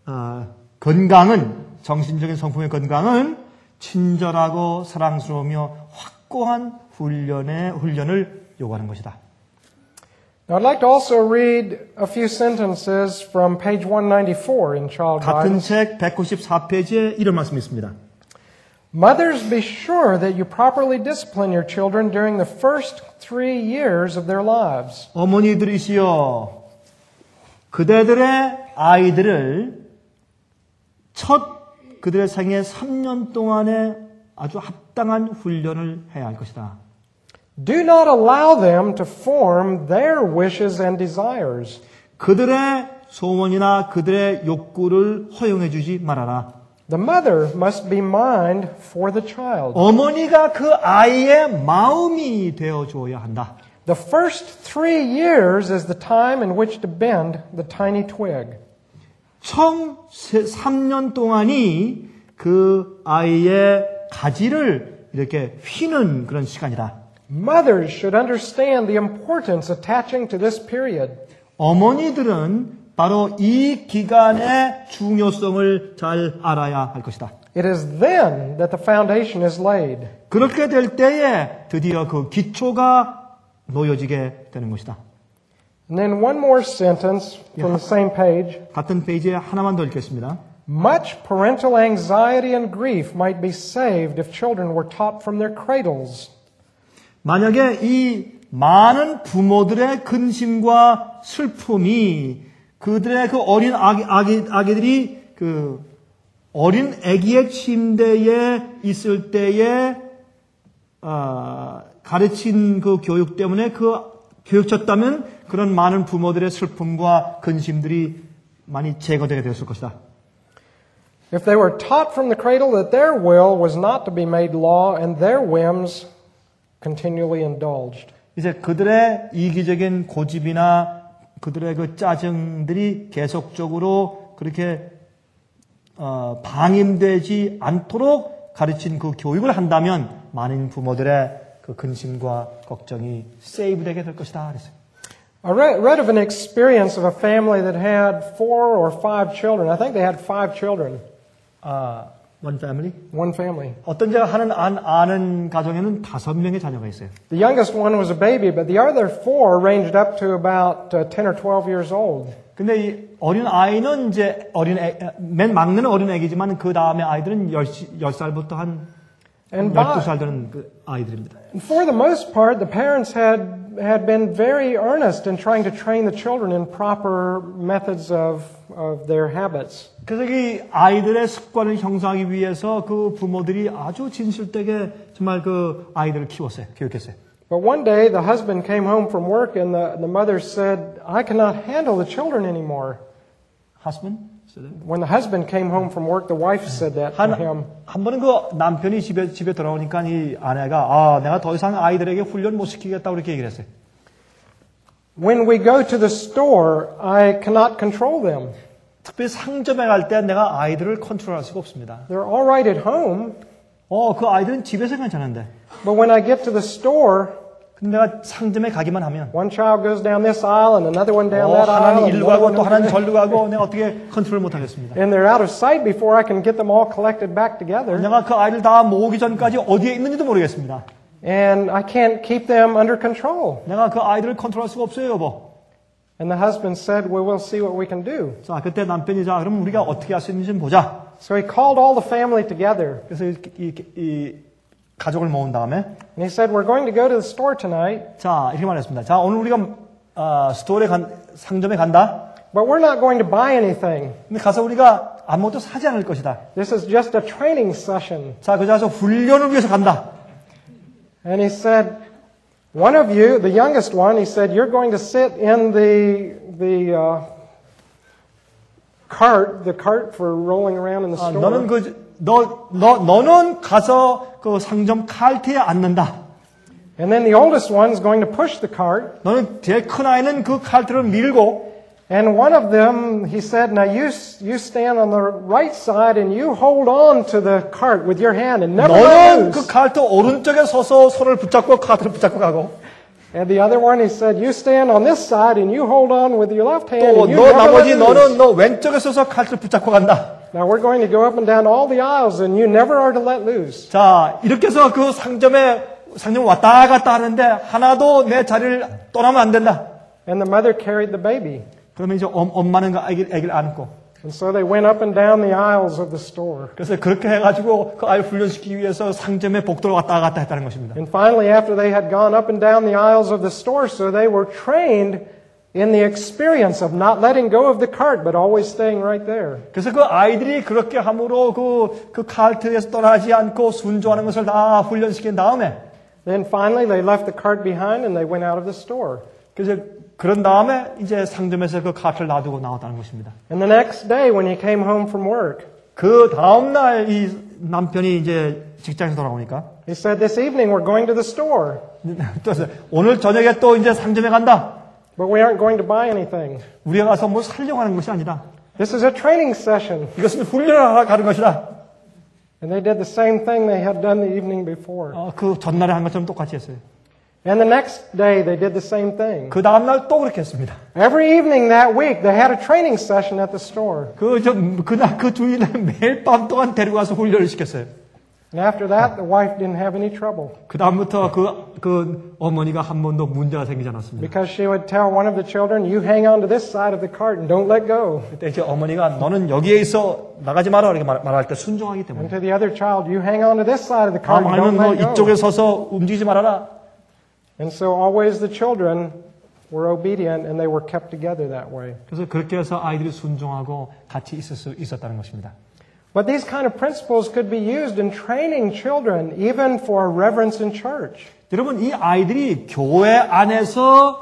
건강은 정신적인 성품의 건강은 친절하고 사랑스러우며 확고한 훈련을 요구하는 것이다. Now, I'd like to also read a few sentences from page 194 in Child 같은 Guidance. 책 194페이지에 이런 말씀이 있습니다. Mothers, be sure that you properly discipline your children during the first 3 years of their lives. 어머니들이시여, 그대들의 아이들을 그들의 생애 3년 동안에 아주 합당한 훈련을 해야 할 것이다. Do not allow them to form their wishes and desires. 그들의 소원이나 그들의 욕구를 허용해 주지 말아라. The mother must be mind for the child. 어머니가 그 아이의 마음이 되어줘야 한다. The first 3 years is the time in which to bend the tiny twig. 총 3년 동안이 그 아이의 가지를 이렇게 휘는 그런 시간이다. Mothers should understand the importance attaching to this period. 어머니들은 바로 이 기간의 중요성을 잘 알아야 할 것이다. It is then that the foundation is laid. 그렇게 될 때에 드디어 그 기초가 놓여지게 되는 것이다. And then one more sentence from the same page. 같은 페이지에 하나만 더 읽겠습니다. Much parental anxiety and grief might be saved if children were taught from their cradles. 만약에 이 많은 부모들의 근심과 슬픔이 그들의 그 어린 아기들이 그 어린 아기의 침대에 있을 때에 가르친 그 교육 때문에 교육쳤다면 그런 많은 부모들의 슬픔과 근심들이 많이 제거되게 되었을 것이다. If they were taught from the cradle that their will was not to be made law and their whims continually indulged. 이제 그들의 이기적인 고집이나 그들의 그 짜증들이 계속적으로 그렇게 방임되지 않도록 가르친 그 교육을 한다면 많은 부모들의 그 근심과 걱정이 세이브되게 될 것이다. 그랬어요. I read of an experience of a family that had 4 or 5 children. I think they had 5 children. One family? One family. 어떤 제가 아는 가정에는 5명의 자녀가 있어요. The youngest one was a baby, but the other 4 ranged up to about 10 or 12 years old. 근데 이 어린 아이는 이제 맨 막내는 어린 애기지만 그 다음에 아이들은 10살부터 한 12살 되는 그 아이들입니다. For the most part, the parents had been very earnest in trying to train the children in proper methods of their habits. 그래서 이 아이들의 습관을 형성하기 위해서 그 부모들이 아주 진실되게 정말 그 아이들을 키웠어요. 교육했어요. But one day the husband came home from work and the mother said, I cannot handle the children anymore. Husband? When the husband came home from work, the wife said that to him. 한 번은 그 남편이 집에 돌아오니까 이 아내가 내가 더 이상 아이들에게 훈련 못 시키겠다고 그렇게 얘기를 했어요. When we go to the store, I cannot control them. 특별히 상점에 갈 때 내가 아이들을 컨트롤할 수가 없습니다. They're all right at home. 그 아이들은 집에서 괜찮은데. But when I get to the store, 근데 내가 상점에 가기만 하면 one child goes down this aisle and another one down that aisle. 하나는 일로 가고 또 하나는 절로 가고 내가 어떻게 컨트롤 못 하겠습니다. And they're out of sight before I can get them all collected back together. 내가 그 아이들 다 모으기 전까지 어디에 있는지도 모르겠습니다. And I can't keep them under control. 내가 그 아이들을 컨트롤할 수가 없어요, 여보. And the husband said, well, we'll see what we can do. 자, 그때 남편이 그럼 우리가 어떻게 할 수 있는지 좀 보자. So he called all the family together. 그래서 이 가족을 모은 다음에 And he said, we're going to go to the store tonight. 자, 이렇게 말했습니다. 자, 오늘 우리가 상점에 간다. But we're not going to buy anything. 근데 가서 우리가 아무것도 사지 않을 것이다. This is just a training session. 자, 그 가서 훈련을 위해서 간다. And he said, one of you, the youngest one, he said, you're going to sit in the cart for rolling around in the store. 너는 너는 가서 그 상점 카트에 앉는다. And then the oldest one is going to push the cart. 너는 제일 큰 아이는 그 카트를 밀고. And one of them, he said, now you stand on the right side and you hold on to the cart with your hand and never let 너는 loose. 그 카트 오른쪽에 서서 손을 붙잡고 카트를 붙잡고 가고. And the other one, he said, you stand on this side and you hold on with your left hand 또 and you 너 never 나머지 let loose. 너는 왼쪽에 서서 카트를 붙잡고 간다. Now we're going to go up and down all the aisles and you never are to let loose. 자, 이렇게 해서 그 상점 왔다 갔다 하는데 하나도 내 자리를 떠나면 안 된다. And the mother carried the baby. 그러면 이제 엄마는 그 아기를 안고. And so they went up and down the aisles of the store. 그래서 그렇게 해가지고 그 아이를 훈련시키기 위해서 상점에 복도를 왔다 갔다 했다는 것입니다. And finally, after they had gone up and down the aisles of the store, so they were trained in the experience of not letting go of the cart, but always staying right there. 그래서 그 아이들이 그렇게 함으로 그 카트에서 떠나지 않고 순종하는 것을 다 훈련시킨 다음에 Then finally, they left the cart behind and they went out of the store. 그래서 그런 다음에 이제 상점에서 그 카트를 놔두고 나왔다는 것입니다. And the next day, when he came home from work, 그 다음 날 이 남편이 이제 직장에서 돌아오니까 he said, "This evening we're going to the store, 또 오늘 저녁에 또 이제 상점에 간다. but we aren't going to buy anything. 우리가 가서 뭘 살려고 하는 것이 아니다. This is a training session." 이것은 훈련을 하러 가는 것이다. And they did the same thing they had done the evening before. 그 전날에 한 것처럼 똑같이 했어요. And the next day they did the same thing. 그 다음날 또 그렇게 했습니다. Every evening that week they had a training session at the store. 그 주일날 매일 밤 동안 데려가서 훈련을 시켰어요. And after that, the wife didn't have any trouble. 그 다음부터 그 어머니가 한 번도 문제가 생기지 않았습니다. Because she would tell one of the children, you hang on to this side of the cart and don't let go. 그때 이제 어머니가 너는 여기에 있어 나가지 마라 이렇게 말할 때 순종하기 때문에. And to the other child, you hang on to this side of the cart and 아니면 don't 너 let go. 이쪽에 서서 움직이지 말아라. And so always the children were obedient and they were kept together that way. 그래서 그렇게 해서 아이들이 순종하고 같이 있을 수 있었다는 것입니다. But these kind of principles could be used in training children, even for reverence in church. 여러분 이 아이들이 교회 안에서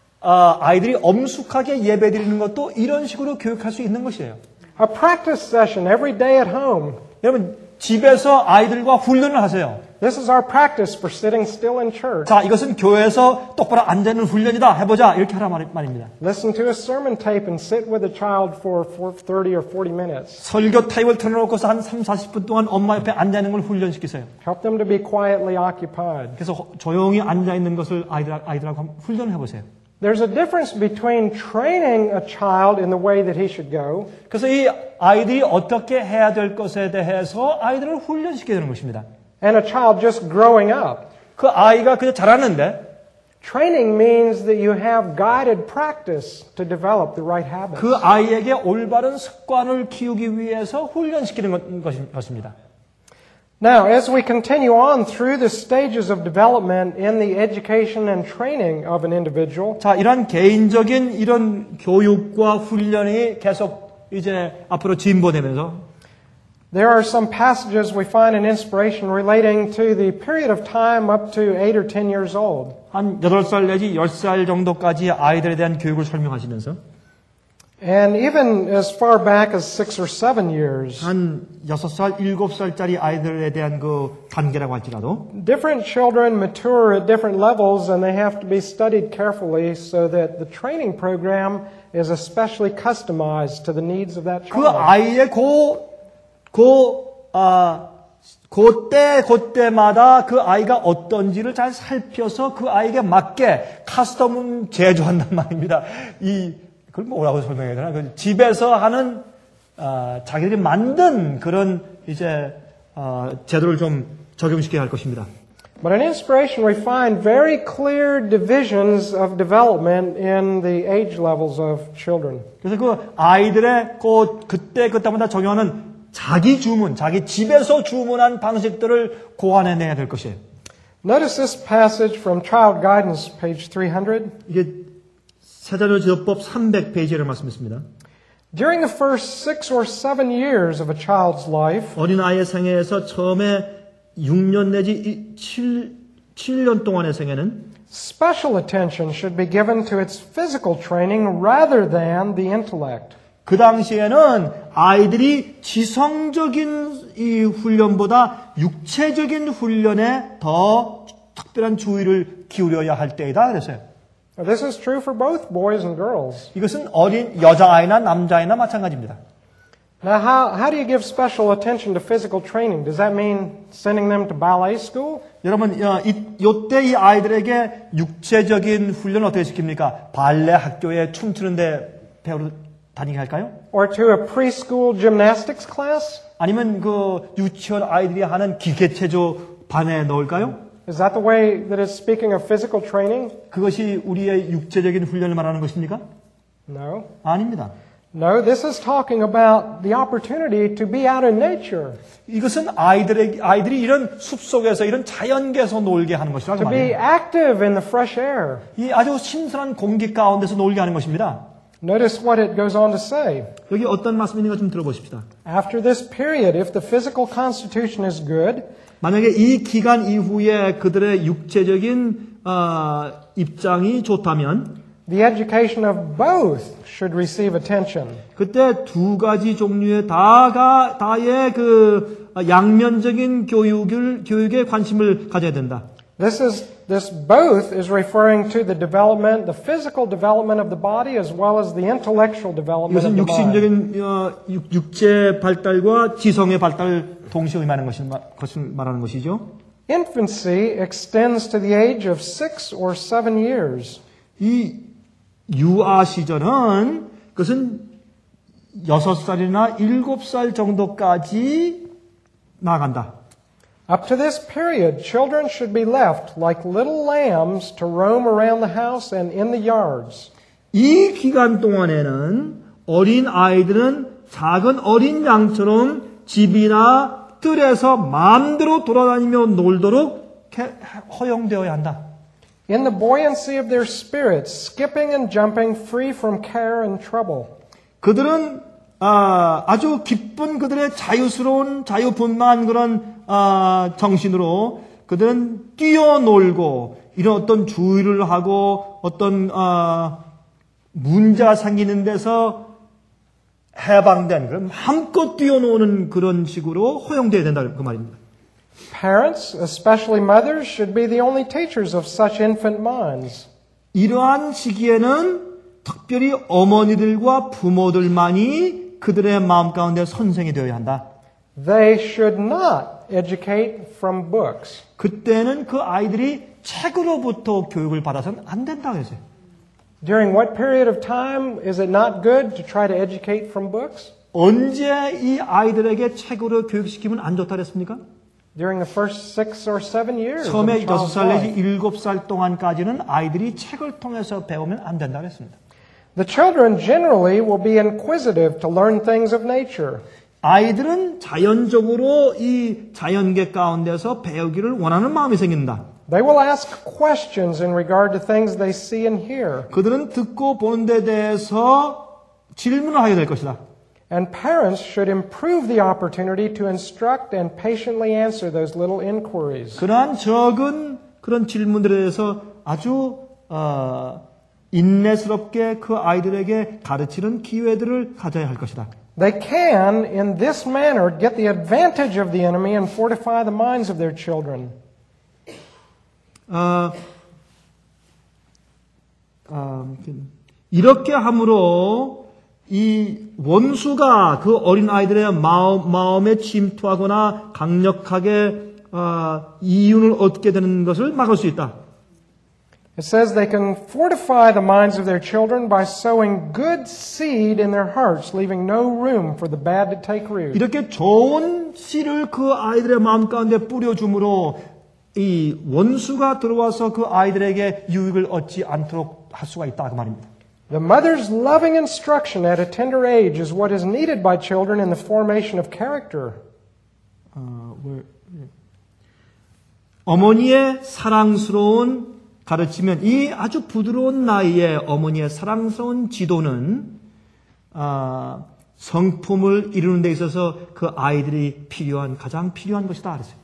아이들이 엄숙하게 예배드리는 것도 이런 식으로 교육할 수 있는 것이에요. A practice session every day at home. 여러분 집에서 아이들과 훈련을 하세요. This is our practice for sitting still in church. 자, 이것은 교회에서 똑바로 앉아있는 훈련이다. 해보자. 이렇게 하라 말입니다. Listen to a sermon tape and sit with a child for 30 or 40 minutes. 설교 타입을 틀어놓고서 한 3, 40분 동안 엄마 옆에 앉아있는 걸 훈련시키세요. Help them to be quietly occupied. 그래서 조용히 앉아있는 것을 아이들하고 훈련을 해보세요. There's a difference between training a child in the way that he should go 그래서 이 아이들이 어떻게 해야 될 것에 대해서 아이들을 훈련시켜야 되는 것입니다. and a child just growing up. 그 아이가 그냥 자라는데 Training means that you have guided practice to develop the right habits. 그 아이에게 올바른 습관을 키우기 위해서 훈련시키는 것입니다. Now, as we continue on through the stages of development in the education and training of an individual, 자, 이런 개인적인 이런 교육과 훈련이 계속 이제 앞으로 진보되면서 there are some passages we find an inspiration relating to the period of time up to 8 or 10 years old. 한 8살 내지 10살 정도까지 아이들에 대한 교육을 설명하시면서 And even as far back as 6 or 7 years, 한 6살, 7살짜리 아이들에 대한 그 단계라고 할지라도 different children mature at different levels and they have to be studied carefully so that the training program is especially customized to the needs of that 그 child. 아이의 그때마다 그 아이가 어떤지를 잘 살펴서 그 아이에게 맞게 커스텀은 제조한단 말입니다. 그걸 뭐라고 설명해야 되나? 그 집에서 하는 자기들이 만든 그런 이제 제도를 좀 적용시켜야 할 것입니다. But in inspiration, we find very clear divisions of development in the age levels of children. 그래서 그 아이들의 그때마다 적용하는 자기 집에서 주문한 방식들을 고안해내야 될 것이에요. Notice this passage from Child Guidance, page 300. 이게 세자녀 지도법 300페이지를 말씀했습니다. During the first 6 or 7 years of a child's life, 어린아이의 생애에서 처음에 6년 내지 7년 동안의 생애는 special attention should be given to its physical training rather than the intellect. 그 당시에는 아이들이 지성적인 이 훈련보다 육체적인 훈련에 더 특별한 주의를 기울여야 할 때이다 그랬어요. This is true for both boys and girls. 이것은 어린 여자아이나 남자아이나 마찬가지입니다. Now, how do you give special attention to physical training? Does that mean sending them to ballet school? 여러분, 이때 이 아이들에게 육체적인 훈련을 어떻게 시킵니까? 발레 학교에 춤추는데 배우러 다니게 할까요? Or to a preschool gymnastics class? 아니면 그 유치원 아이들이 하는 기계체조 반에 넣을까요? Is that the way that it's speaking of physical training? 그것이 우리의 육체적인 훈련을 말하는 것입니까? No. 아닙니다. No, this is talking about the opportunity to be out in nature. 이것은 아이들이 이런 숲속에서 이런 자연계에서 놀게 하는 것이라고 To be 말이에요. active in the fresh air. 이 아주 신선한 공기 가운데서 놀게 하는 것입니다. Notice what it goes on to say. 여기 어떤 말씀이 있는가 좀 들어보십시다. After this period, if the physical constitution is good, 만약에 이 기간 이후에 그들의 육체적인 입장이 좋다면 the education of both should receive attention. 그때 두 가지 종류의 다의 그 양면적인 교육에 관심을 가져야 된다. This both is referring to the development, the physical development of the body as well as the intellectual development of 이것은 the mind. 육신적인 육체 발달과 지성의 발달을 동시에 의미하는 것을 말하는 것이죠. Infancy extends to the age of 6 or 7 years. 이 유아 시절은 그것은 6살이나 7살 정도까지 나간다. Up to this period, children should be left like little lambs to roam around the house and in the yards. 이 기간 동안에는 어린 아이들은 작은 어린 양처럼 집이나 뜰에서 마음대로 돌아다니며 놀도록 허용되어야 한다. In the buoyancy of their spirits, skipping and jumping free from care and trouble. 그들은 아주 기쁜 그들의 자유스러운 자유분방한 그런 정신으로 그들은 뛰어놀고 이런 어떤 주의를 하고 어떤 문제가 생기는 데서 해방된 그런 마음껏 뛰어노는 그런 식으로 허용되어야 된다 그 말입니다. Parents, especially mothers, should be the only teachers of such infant minds. 이러한 시기에는 특별히 어머니들과 부모들만이 그들의 마음 가운데 선생이 되어야 한다. They should not educate from books. 그때는 그 아이들이 책으로부터 교육을 받아서는 안 된다고 했어요. During what period of time is it not good to try to educate from books? 언제 이 아이들에게 책으로 교육시키면 안 좋다 그랬습니까? During the first 6 or 7 years. 처음에 of the child's 6살 내지 life. 7살 동안까지는 아이들이 책을 통해서 배우면 안 된다 그랬습니다. The children generally will be inquisitive to learn things of nature. 아이들은 자연적으로 이 자연계 가운데서 배우기를 원하는 마음이 생긴다. They will ask questions in regard to things they see and hear. 그들은 듣고 보는 데 대해서 질문을 하게 될 것이다. And parents should improve the opportunity to instruct and patiently answer those little inquiries. 그러한 적은 그런 질문들에 대해서 아주 인내스럽게 그 아이들에게 가르치는 기회들을 가져야 할 것이다. They can, in this manner, get the advantage of the enemy and fortify the minds of their children. 이렇게 함으로 이 원수가 그 어린 아이들의 마음에 침투하거나 강력하게 이윤을 얻게 되는 것을 막을 수 있다. It says they can fortify the minds of their children by sowing good seed in their hearts, leaving no room for the bad to take root. 이렇게 좋은 씨를 그 아이들의 마음 가운데 뿌려줌으로 이 원수가 들어와서 그 아이들에게 유익을 얻지 않도록 할 수가 있다 그 말입니다. The mother's loving instruction at a tender age is what is needed by children in the formation of character. 어머니의 사랑스러운 가르치면 이 아주 부드러운 나이에 어머니의 사랑스러운 지도는 성품을 이루는 데 있어서 그 아이들이 가장 필요한 것이다 그랬어요.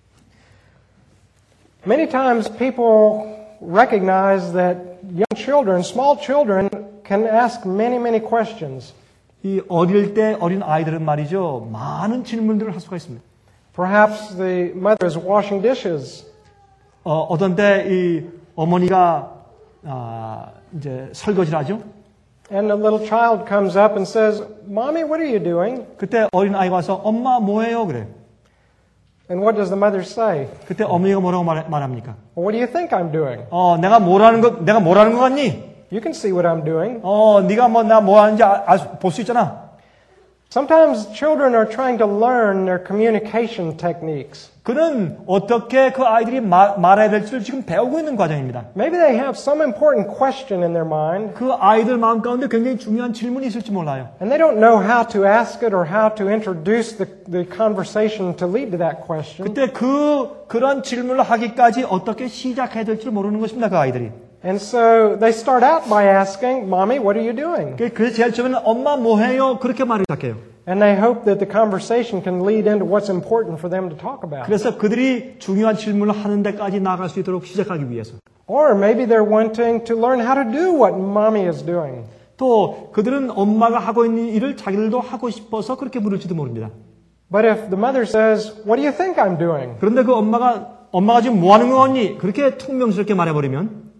Many times people recognize that young children, small children, can ask many questions. 이 어릴 때 어린 아이들은 말이죠. 많은 질문들을 할 수가 있습니다. Perhaps the mother is washing dishes. 어떤 때 이 어머니가 이제 설거지를 하죠. And the little child comes up and says, "Mommy, what are you doing?" 그때 어린 아이가 와서 엄마 뭐해요? 그래. And what does the mother say? 그때 어머니가 뭐라고 말합니까? Well, what do you think I'm doing? 내가 뭐라는 거 같니? You can see what I'm doing. 네가 나 뭐 하는지 볼 수 있잖아. Sometimes children are trying to learn their communication techniques. 그는 어떻게 그 아이들이 말해야 될지를 지금 배우고 있는 과정입니다. Maybe they have some important question in their mind. 그 아이들 마음 가운데 굉장히 중요한 질문이 있을지 몰라요. And they don't know how to ask it or how to introduce the conversation to lead to that question. 그때 그런 질문을 하기까지 어떻게 시작해야 될지 모르는 것입니다. 그 아이들이. And so they start out by asking, "Mommy, what are you doing?" 그래서 제일 처음에는 엄마 뭐해요? 그렇게 말을 시작해요. And they hope that the conversation can lead into what's important for them to talk about. 그래서 그들이 중요한 질문을 하는 데까지 나갈 수 있도록 시작하기 위해서. Or maybe they're wanting to learn how to do what mommy is doing. 또 그들은 엄마가 하고 있는 일을 자기들도 하고 싶어서 그렇게 물을지도 모릅니다. But if the mother says, "What do you think I'm doing?" 그런데 그 엄마가 지금 뭐 하는 거 같니? 그렇게 퉁명스럽게 말해버리면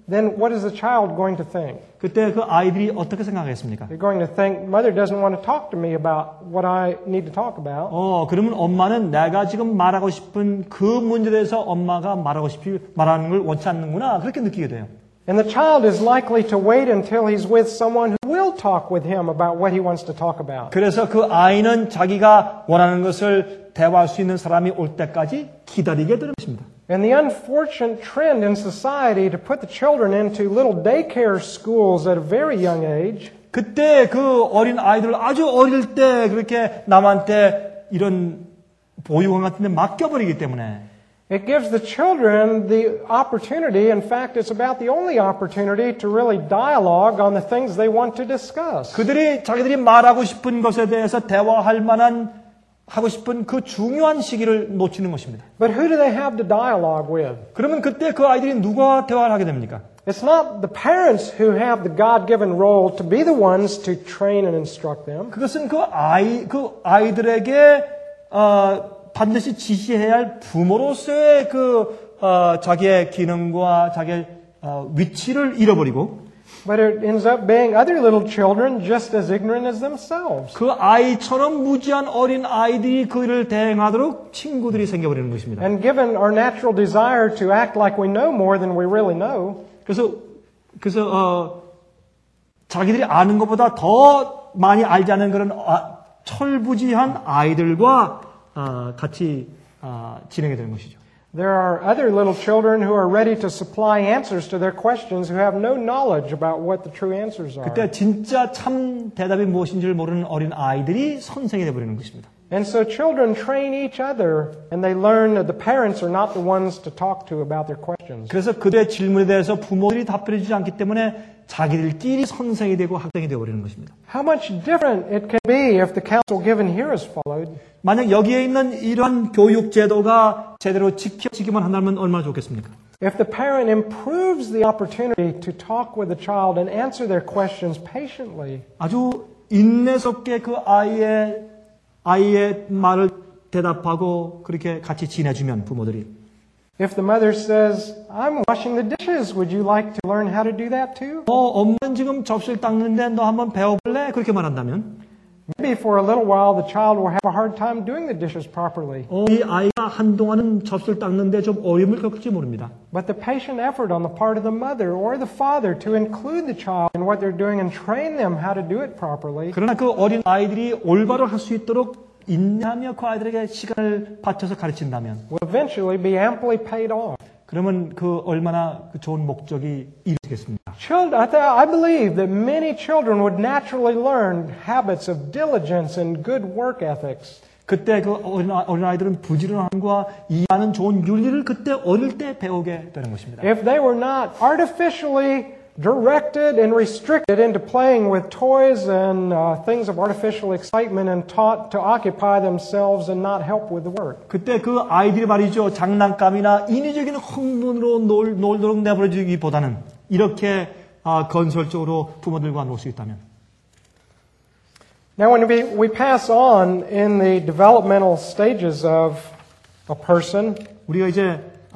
then what is the child going to think? 그때 그 아이들이 어떻게 생각하겠습니까? They're going to think, Mother doesn't want to talk to me about what I need to talk about. 그러면 엄마는 내가 지금 말하고 싶은 그 문제에 대해서 엄마가 말하는 걸 원치 않는구나. 그렇게 느끼게 돼요. And the child is likely to wait until he's with someone who will talk with him about what he wants to talk about. 그래서 그 아이는 자기가 원하는 것을 대화할 수 있는 사람이 올 때까지 기다리게 되는 것입니다. And the unfortunate trend in society to put the children into little daycare schools at a very young age 그때 그 어린 아이들을 아주 어릴 때 그렇게 남한테 이런 보육원 같은 데 맡겨버리기 때문에 it gives the children the opportunity, in fact, it's about the only opportunity to really dialogue on the things they want to discuss. 그들이 자기들이 말하고 싶은 것에 대해서 대화할 만한 하고 싶은 그 중요한 시기를 놓치는 것입니다. But who do they have to dialogue with? 그러면 그때 그 아이들이 누가 대화를 하게 됩니까? It's not the parents who have the God-given role to be the ones to train and instruct them. 그것은 그 아이들에게 반드시 지시해야 할 부모로서의 자기의 기능과 자기의 위치를 잃어버리고 But it ends up being other little children just as ignorant as themselves. 그 아이처럼 무지한 어린 아이들이 그 일을 대행하도록 친구들이 생겨버리는 것입니다. And given our natural desire to act like we know more than we really know, 그래서 자기들이 아는 것보다 더 많이 알지 않은 그런 철부지한 아이들과 같이 지내게 되는 것이죠. there are other little children who are ready to supply answers to their questions who have no knowledge about what the true answers are. 그때 진짜 참 대답이 무엇인지를 모르는 어린 아이들이 선생이 되어버리는 것입니다. And so children train each other and they learn that the parents are not the ones to talk to about their questions. 그래서 그들의 질문에 대해서 부모들이 답변해 주지 않기 때문에 자기들끼리 선생이 되고 학생이 되어버리는 것입니다. How much different it can be if the counsel given here is followed. 만약 여기에 있는 이러한 교육 제도가 제대로 지켜지기만 한다면 얼마나 좋겠습니까? If the parent improves the opportunity to talk with the child and answer their questions patiently, 아주 인내스럽게 그 아이의 말을 대답하고 그렇게 같이 지내주면 부모들이 if the mother says, I'm washing the dishes, would you like to learn how to do that too? 엄마는 지금 접시를 닦는데 너 한번 배워볼래? 그렇게 말한다면 Maybe for a little while the child will have a hard time doing the dishes properly. 이 아이가 한동안은 접시를 닦는데 좀 어려움을 겪을지 모릅니다. But the patient effort on the part of the mother or the father to include the child in what they're doing and train them how to do it properly. 그러나 그 어린 아이들이 올바로 할 수 있도록 인내하며 그 아이들에게 시간을 바쳐서 가르친다면 Will eventually be amply paid off. 그러면 그 얼마나 그 좋은 목적이 이루어지겠습니까? I believe that many children would naturally learn habits of diligence and good work ethics. 그때 그 어린 아이들은 부지런함과 이해하는 좋은 윤리를 그때 어릴 때 배우게 되는 것입니다. If they were not artificially directed and restricted into playing with toys and things of artificial excitement and taught to occupy themselves and not help with the work. 그때 그 아이들이 말이죠. 장난감이나 인위적인 흥분으로 놀도록 내버려두기보다는 이렇게 건설적으로 부모들과 놀 수 있다면. Now when we pass on in the developmental stages of a person, 우리가 이제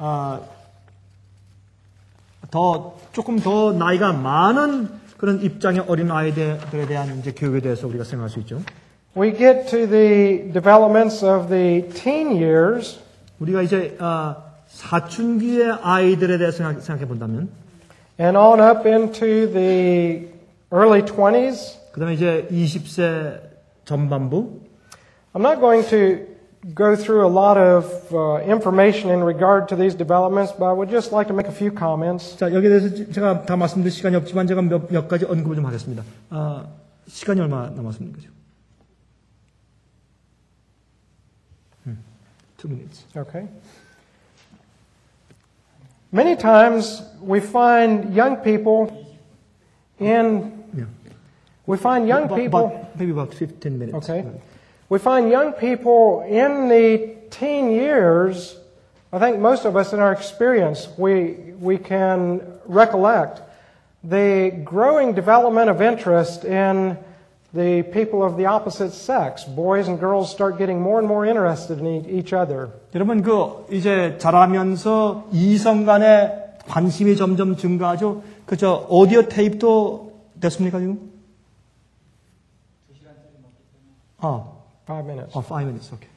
조금 더 나이가 많은 그런 입장의 어린 아이들에 대한 이제 교육에 대해서 우리가 생각할 수 있죠. we get to the developments of the teen years. 우리가 이제 사춘기의 아이들에 대해서 생각해 본다면, and on up into the early 20s. 그다음에 이제 20세 전반부. I'm not going to go through a lot of information in regard to these developments, but I would just like to make a few comments. 자, 여기에 대해서 제가 다 말씀드릴 시간이 없지만 제가 몇 가지 언급을 좀 하겠습니다. 시간이 얼마 남았습니까? 2 minutes. Okay. Many times we find young people maybe about 15 minutes. Okay. We find young people in the teen years, I think most of us in our experience, we can recollect the growing development of interest in the people of the opposite sex. Boys and girls start getting more and more interested in each other. 여러분 이제 자라면서 이성 간의 관심이 점점 증가하죠. 그저 오디오 테이프도 됐습니까 지금? 5 minutes. 5 minutes. Okay.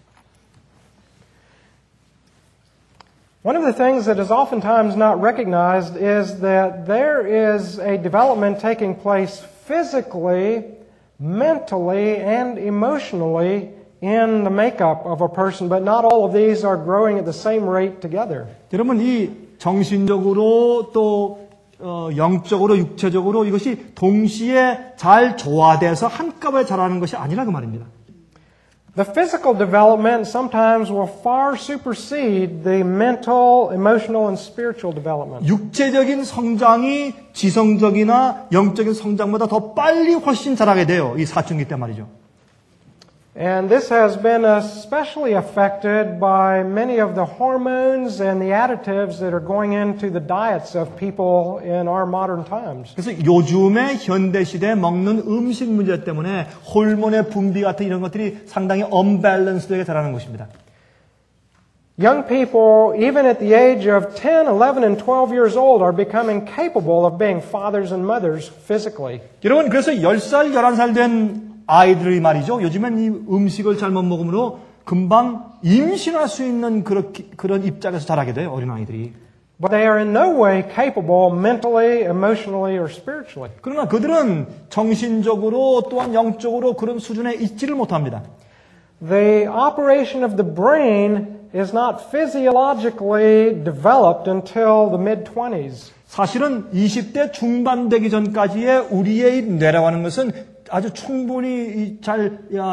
One of the things that is oftentimes not recognized is that there is a development taking place physically, mentally, and emotionally in the makeup of a person, but not all of these are growing at the same rate together. 여러분 이 정신적으로 또 영적으로 육체적으로 이것이 동시에 잘 조화돼서 한꺼번에 자라는 것이 아니라 그 말입니다. The physical development sometimes will far supersede the mental, emotional, and spiritual development. 육체적인 성장이 지성적이나 영적인 성장보다 더 빨리 훨씬 자라게 돼요. 이 사춘기 때 말이죠. And this has been especially affected by many of the hormones and the additives that are going into the diets of people in our modern times. 그래서 요즘의 현대 시대에 먹는 음식 문제 때문에 호르몬의 분비 같은 이런 것들이 상당히 언밸런스되게 자라는 것입니다. Young people, even at the age of 10, 11, and 12 years old, are becoming capable of being fathers and mothers physically. 여러분 그래서 10살, 11살 된 아이들이 말이죠. 요즘엔 이 음식을 잘못 먹으므로 금방 임신할 수 있는 그런 입장에서 자라게 돼요. 어린 아이들이. But they are in no way capable mentally, emotionally, or spiritually. 그러나 그들은 정신적으로 또한 영적으로 그런 수준에 있지를 못합니다. The operation of the brain is not physiologically developed until the mid-20s. 사실은 20대 중반 되기 전까지의 우리의 뇌라고 하는 것은 아주 충분히 잘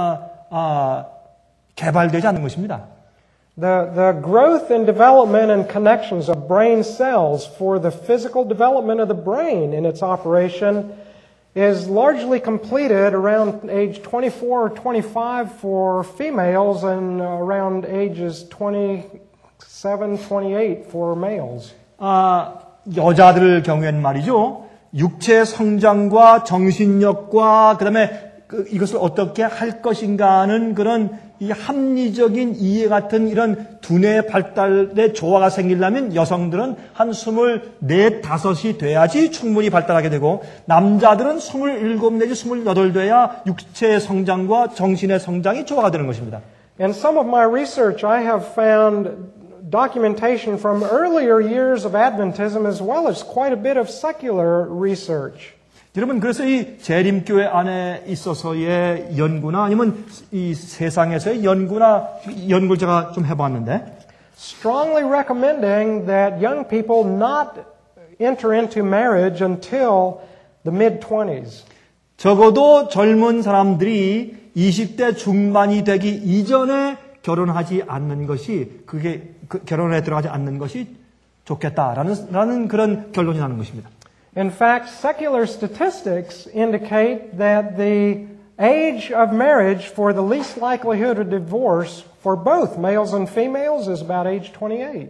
개발되지 않는 것입니다. The growth and development and connections of brain cells for the physical development of the brain in its operation is largely completed around age 24 or 25 for females and around ages 27, 28 for males. 여자들 경우에는 말이죠. 육체 성장과 정신력과 그다음에 이것을 어떻게 할 것인가 하는 그런 이 합리적인 이해 같은 이런 두뇌의 발달의 조화가 생기려면 여성들은 한 24, 5이 돼야지 충분히 발달하게 되고 남자들은 27 내지 28 돼야 육체의 성장과 정신의 성장이 조화가 되는 것입니다. In some of my research, I have found documentation from earlier years of Adventism as well as quite a bit of secular research. 여러분 그래서 이 재림교회 안에 있어서의 연구나 아니면 이 세상에서의 연구를 제가 좀 해봤는데 strongly recommending that young people not enter into marriage until the mid-20s. 적어도 젊은 사람들이 20대 중반이 되기 이전에 결혼하지 않는 것이 결혼에 들어가지 않는 것이 좋겠다라는 그런 결론이 나는 것입니다. In fact, secular statistics indicate that the age of marriage for the least likelihood of divorce for both males and females is about age 28.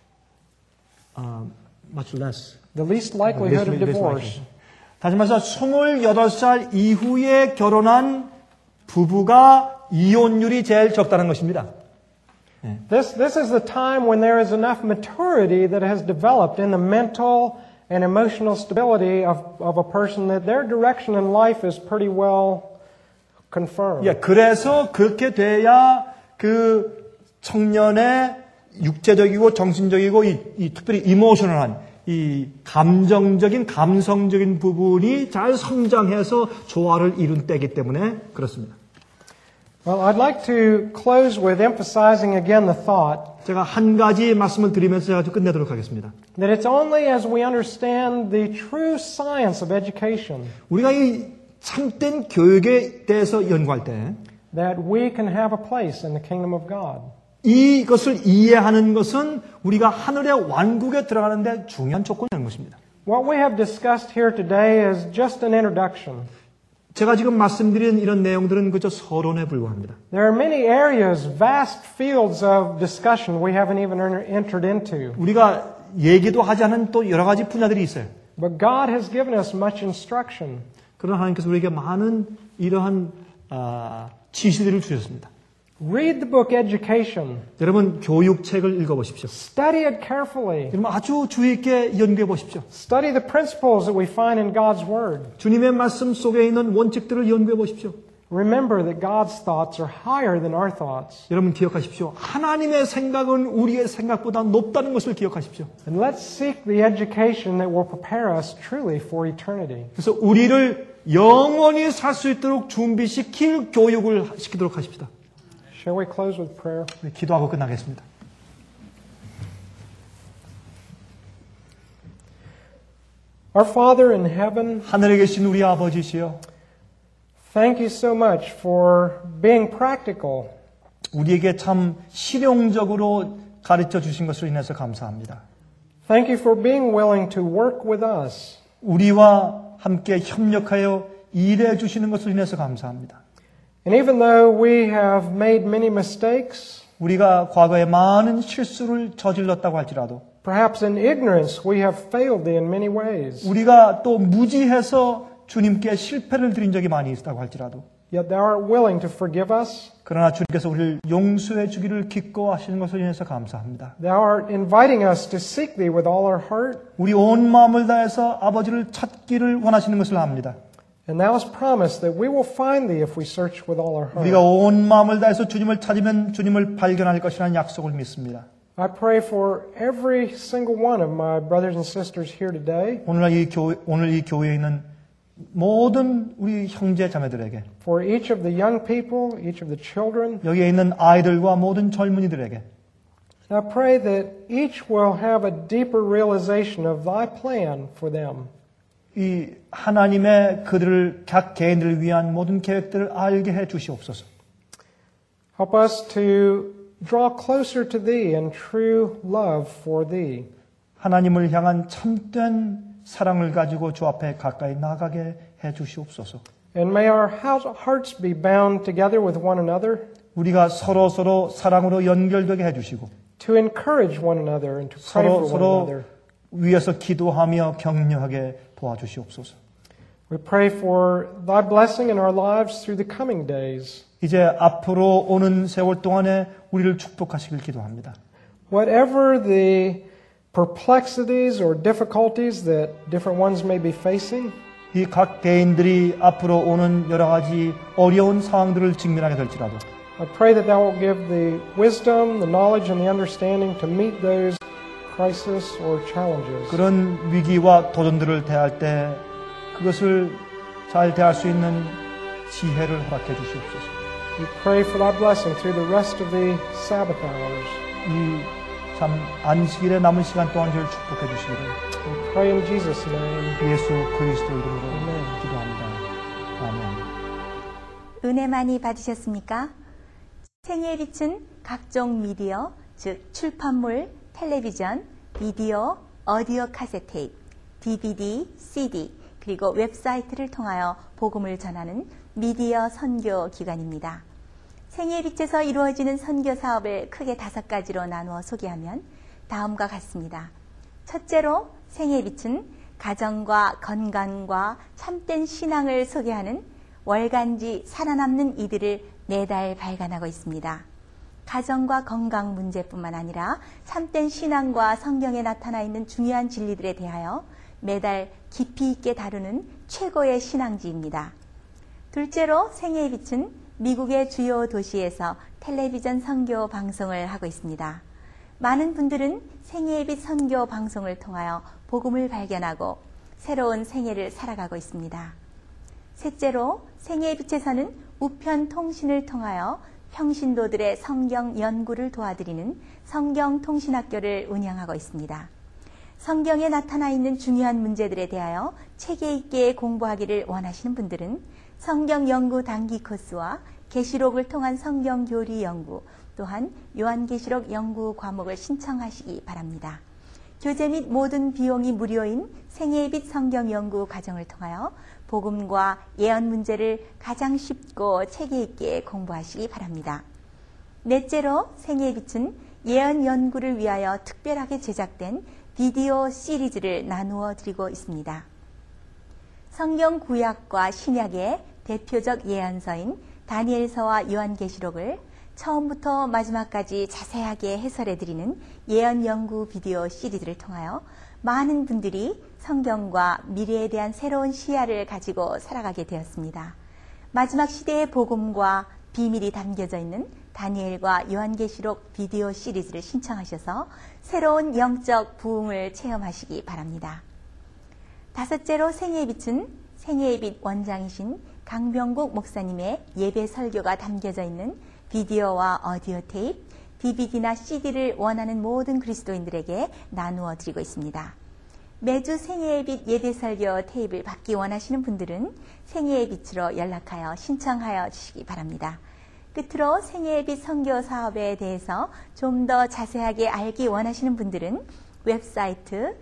Much less. The least likelihood of divorce. 다시 말해서 28살 이후에 결혼한 부부가 이혼율이 제일 적다는 것입니다. This is the time when there is enough maturity that has developed in the mental and emotional stability of a person that their direction in life is pretty well confirmed. 그래서 그렇게 돼야 그 청년의 육체적이고 정신적이고 이 특별히 이모셔널한 이 감정적인 감성적인 부분이 잘 성장해서 조화를 이룬 때이기 때문에 그렇습니다. Well, I'd like to close with emphasizing again the thought 제가 한 가지 말씀을 드리면서 제가 좀 끝내도록 하겠습니다. that it's only as we understand the true science of education 우리가 이 참된 교육에 대해서 연구할 때 that we can have a place in the kingdom of God. 이것을 이해하는 것은 우리가 하늘의 왕국에 들어가는데 중요한 조건이라는 것입니다. What we have discussed here today is just an introduction. 제가 지금 말씀드린 이런 내용들은 그저 서론에 불과합니다. There are many areas, vast fields of discussion we haven't even entered into. 우리가 얘기도 하지 않은 또 여러 가지 분야들이 있어요. But God has given us much instruction. 그러나 하나님께서 우리에게 많은 이러한 지시들을 주셨습니다. Read the book Education. 여러분 교육책을 읽어보십시오. Study it carefully. 여러분 아주 주의 있게 연구해 보십시오. Study the principles that we find in God's Word. 주님의 말씀 속에 있는 원칙들을 연구해 보십시오. Remember that God's thoughts are higher than our thoughts. 여러분 기억하십시오. 하나님의 생각은 우리의 생각보다 높다는 것을 기억하십시오. And let's seek the education that will prepare us truly for eternity. 그래서 우리를 영원히 살 수 있도록 준비시킬 교육을 시키도록 하십시다. Shall we close with prayer? 기도하고 끝나겠습니다. Our Father in heaven, 하늘에 계신 우리 아버지시여, thank you so much for being practical. 우리에게 참 실용적으로 가르쳐 주신 것으로 인해서 감사합니다. Thank you for being willing to work with us. 우리와 함께 협력하여 일해 주시는 것으로 인해서 감사합니다. And even though we have made many mistakes, 우리가 과거에 많은 실수를 저질렀다고 할지라도 perhaps in ignorance we have failed in many ways. 우리가 또 무지해서 주님께 실패를 드린 적이 많이 있다고 할지라도 Yet thou art willing to forgive us. 그러나 주님께서 우리를 용서해 주기를 기꺼워하시는 것으로 인해서 감사합니다. Thou art inviting us to seek thee with all our heart. 우리 온 마음을 다해서 아버지를 찾기를 원하시는 것을 압니다. And thou hast promised that we will find thee if we search with all our 우리가 heart. 온 마음을 다해서 주님을 찾으면 주님을 발견할 것이라는 약속을 믿습니다. I pray for every single one of my brothers and sisters here today, 오늘 이 교회에 있는 모든 우리 형제 자매들에게, for each of the young people, each of the children. 여기에 있는 아이들과 모든 젊은이들에게 I pray that each will have a deeper realization of thy plan for them. 이 하나님의 그들을 각 개인들을 위한 모든 계획들을 알게 해 주시옵소서. Help us to draw closer to thee in true love for thee. 하나님을 향한 참된 사랑을 가지고 주 앞에 가까이 나가게 해 주시옵소서. And may our hearts be bound together with one another 우리가 서로 사랑으로 연결되게 해 주시고 to encourage one another and to pray for one 서로 another. 위에서 기도하며 격려하게 도와주시옵소서. We pray for thy blessing in our lives through the coming days. 이제 앞으로 오는 세월 동안에 우리를 축복하시길 기도합니다. Whatever the perplexities or difficulties that different ones may be facing, 이 각 개인들이 앞으로 오는 여러 가지 어려운 상황들을 직면하게 될지라도 I pray that thou wilt give the wisdom, the knowledge, and the understanding to meet those crises or challenges. 그런 위기와 도전들을 대할 때 그것을 잘 대할 수 있는 지혜를 허락해 주시옵소서. We pray for thy blessing through the rest of the Sabbath hours. 이 참 안식일의 남은 시간 동안 저를 축복해 주시기를 We pray in Jesus' name. 예수 그리스도 이름으로 아멘. 기도합니다. 아멘. 은혜 많이 받으셨습니까? 생애에 비춘 각종 미디어, 즉 출판물, 텔레비전, 비디오, 오디오 카세트 테이프, DVD, CD, 그리고 웹사이트를 통하여 복음을 전하는 미디어 선교 기관입니다. 생애의 빛에서 이루어지는 선교 사업을 크게 5가지로 나누어 소개하면 다음과 같습니다. 첫째로 생애의 빛은 가정과 건강과 참된 신앙을 소개하는 월간지 살아남는 이들을 매달 발간하고 있습니다. 가정과 건강 문제뿐만 아니라 참된 신앙과 성경에 나타나 있는 중요한 진리들에 대하여 매달 깊이 있게 다루는 최고의 신앙지입니다. 둘째로 생애의 빛은 미국의 주요 도시에서 텔레비전 선교 방송을 하고 있습니다. 많은 분들은 생애의 빛 선교 방송을 통하여 복음을 발견하고 새로운 생애를 살아가고 있습니다. 셋째로 생애의 빛에서는 우편 통신을 통하여 평신도들의 성경 연구를 도와드리는 성경통신학교를 운영하고 있습니다. 성경에 나타나 있는 중요한 문제들에 대하여 체계 있게 공부하기를 원하시는 분들은 성경 연구 단기 코스와 계시록을 통한 성경 교리 연구, 또한 요한계시록 연구 과목을 신청하시기 바랍니다. 교재 및 모든 비용이 무료인 생애의 빛 성경 연구 과정을 통하여 복음과 예언 문제를 가장 쉽고 체계 있게 공부하시기 바랍니다. 넷째로 생애의 빛은 예언 연구를 위하여 특별하게 제작된 비디오 시리즈를 나누어 드리고 있습니다. 성경 구약과 신약의 대표적 예언서인 다니엘서와 요한계시록을 처음부터 마지막까지 자세하게 해설해드리는 예언 연구 비디오 시리즈를 통하여 많은 분들이 성경과 미래에 대한 새로운 시야를 가지고 살아가게 되었습니다. 마지막 시대의 복음과 비밀이 담겨져 있는 다니엘과 요한계시록 비디오 시리즈를 신청하셔서 새로운 영적 부흥을 체험하시기 바랍니다. 다섯째로 생애의 빛은 생애의 빛 원장이신 강병국 목사님의 예배 설교가 담겨져 있는 비디오와 오디오 테이프, DVD나 CD를 원하는 모든 그리스도인들에게 나누어 드리고 있습니다. 매주 생애의 빛 예배 설교 테이프를 받기 원하시는 분들은 생애의 빛으로 연락하여 신청하여 주시기 바랍니다. 끝으로 생애의 빛 선교 사업에 대해서 좀 더 자세하게 알기 원하시는 분들은 웹사이트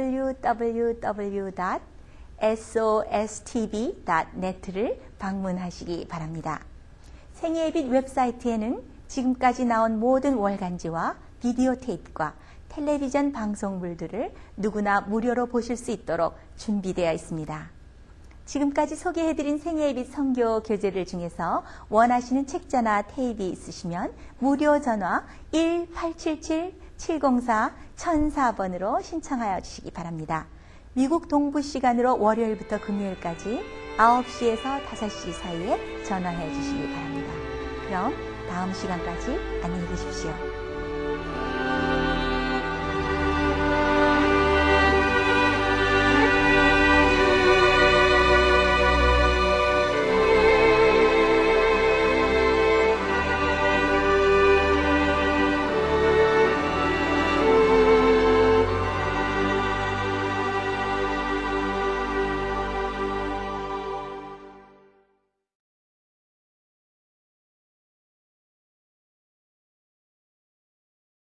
www.sostv.net를 방문하시기 바랍니다. 생애의 빛 웹사이트에는 지금까지 나온 모든 월간지와 비디오 테이프과 텔레비전 방송물들을 누구나 무료로 보실 수 있도록 준비되어 있습니다. 지금까지 소개해드린 생애의 빛 선교 교재들 중에서 원하시는 책자나 테이프 있으시면 무료 전화 1877-704-1004번으로 신청하여 주시기 바랍니다. 미국 동부 시간으로 월요일부터 금요일까지 9시에서 5시 사이에 전화해 주시기 바랍니다. 그럼 다음 시간까지 안녕히 계십시오.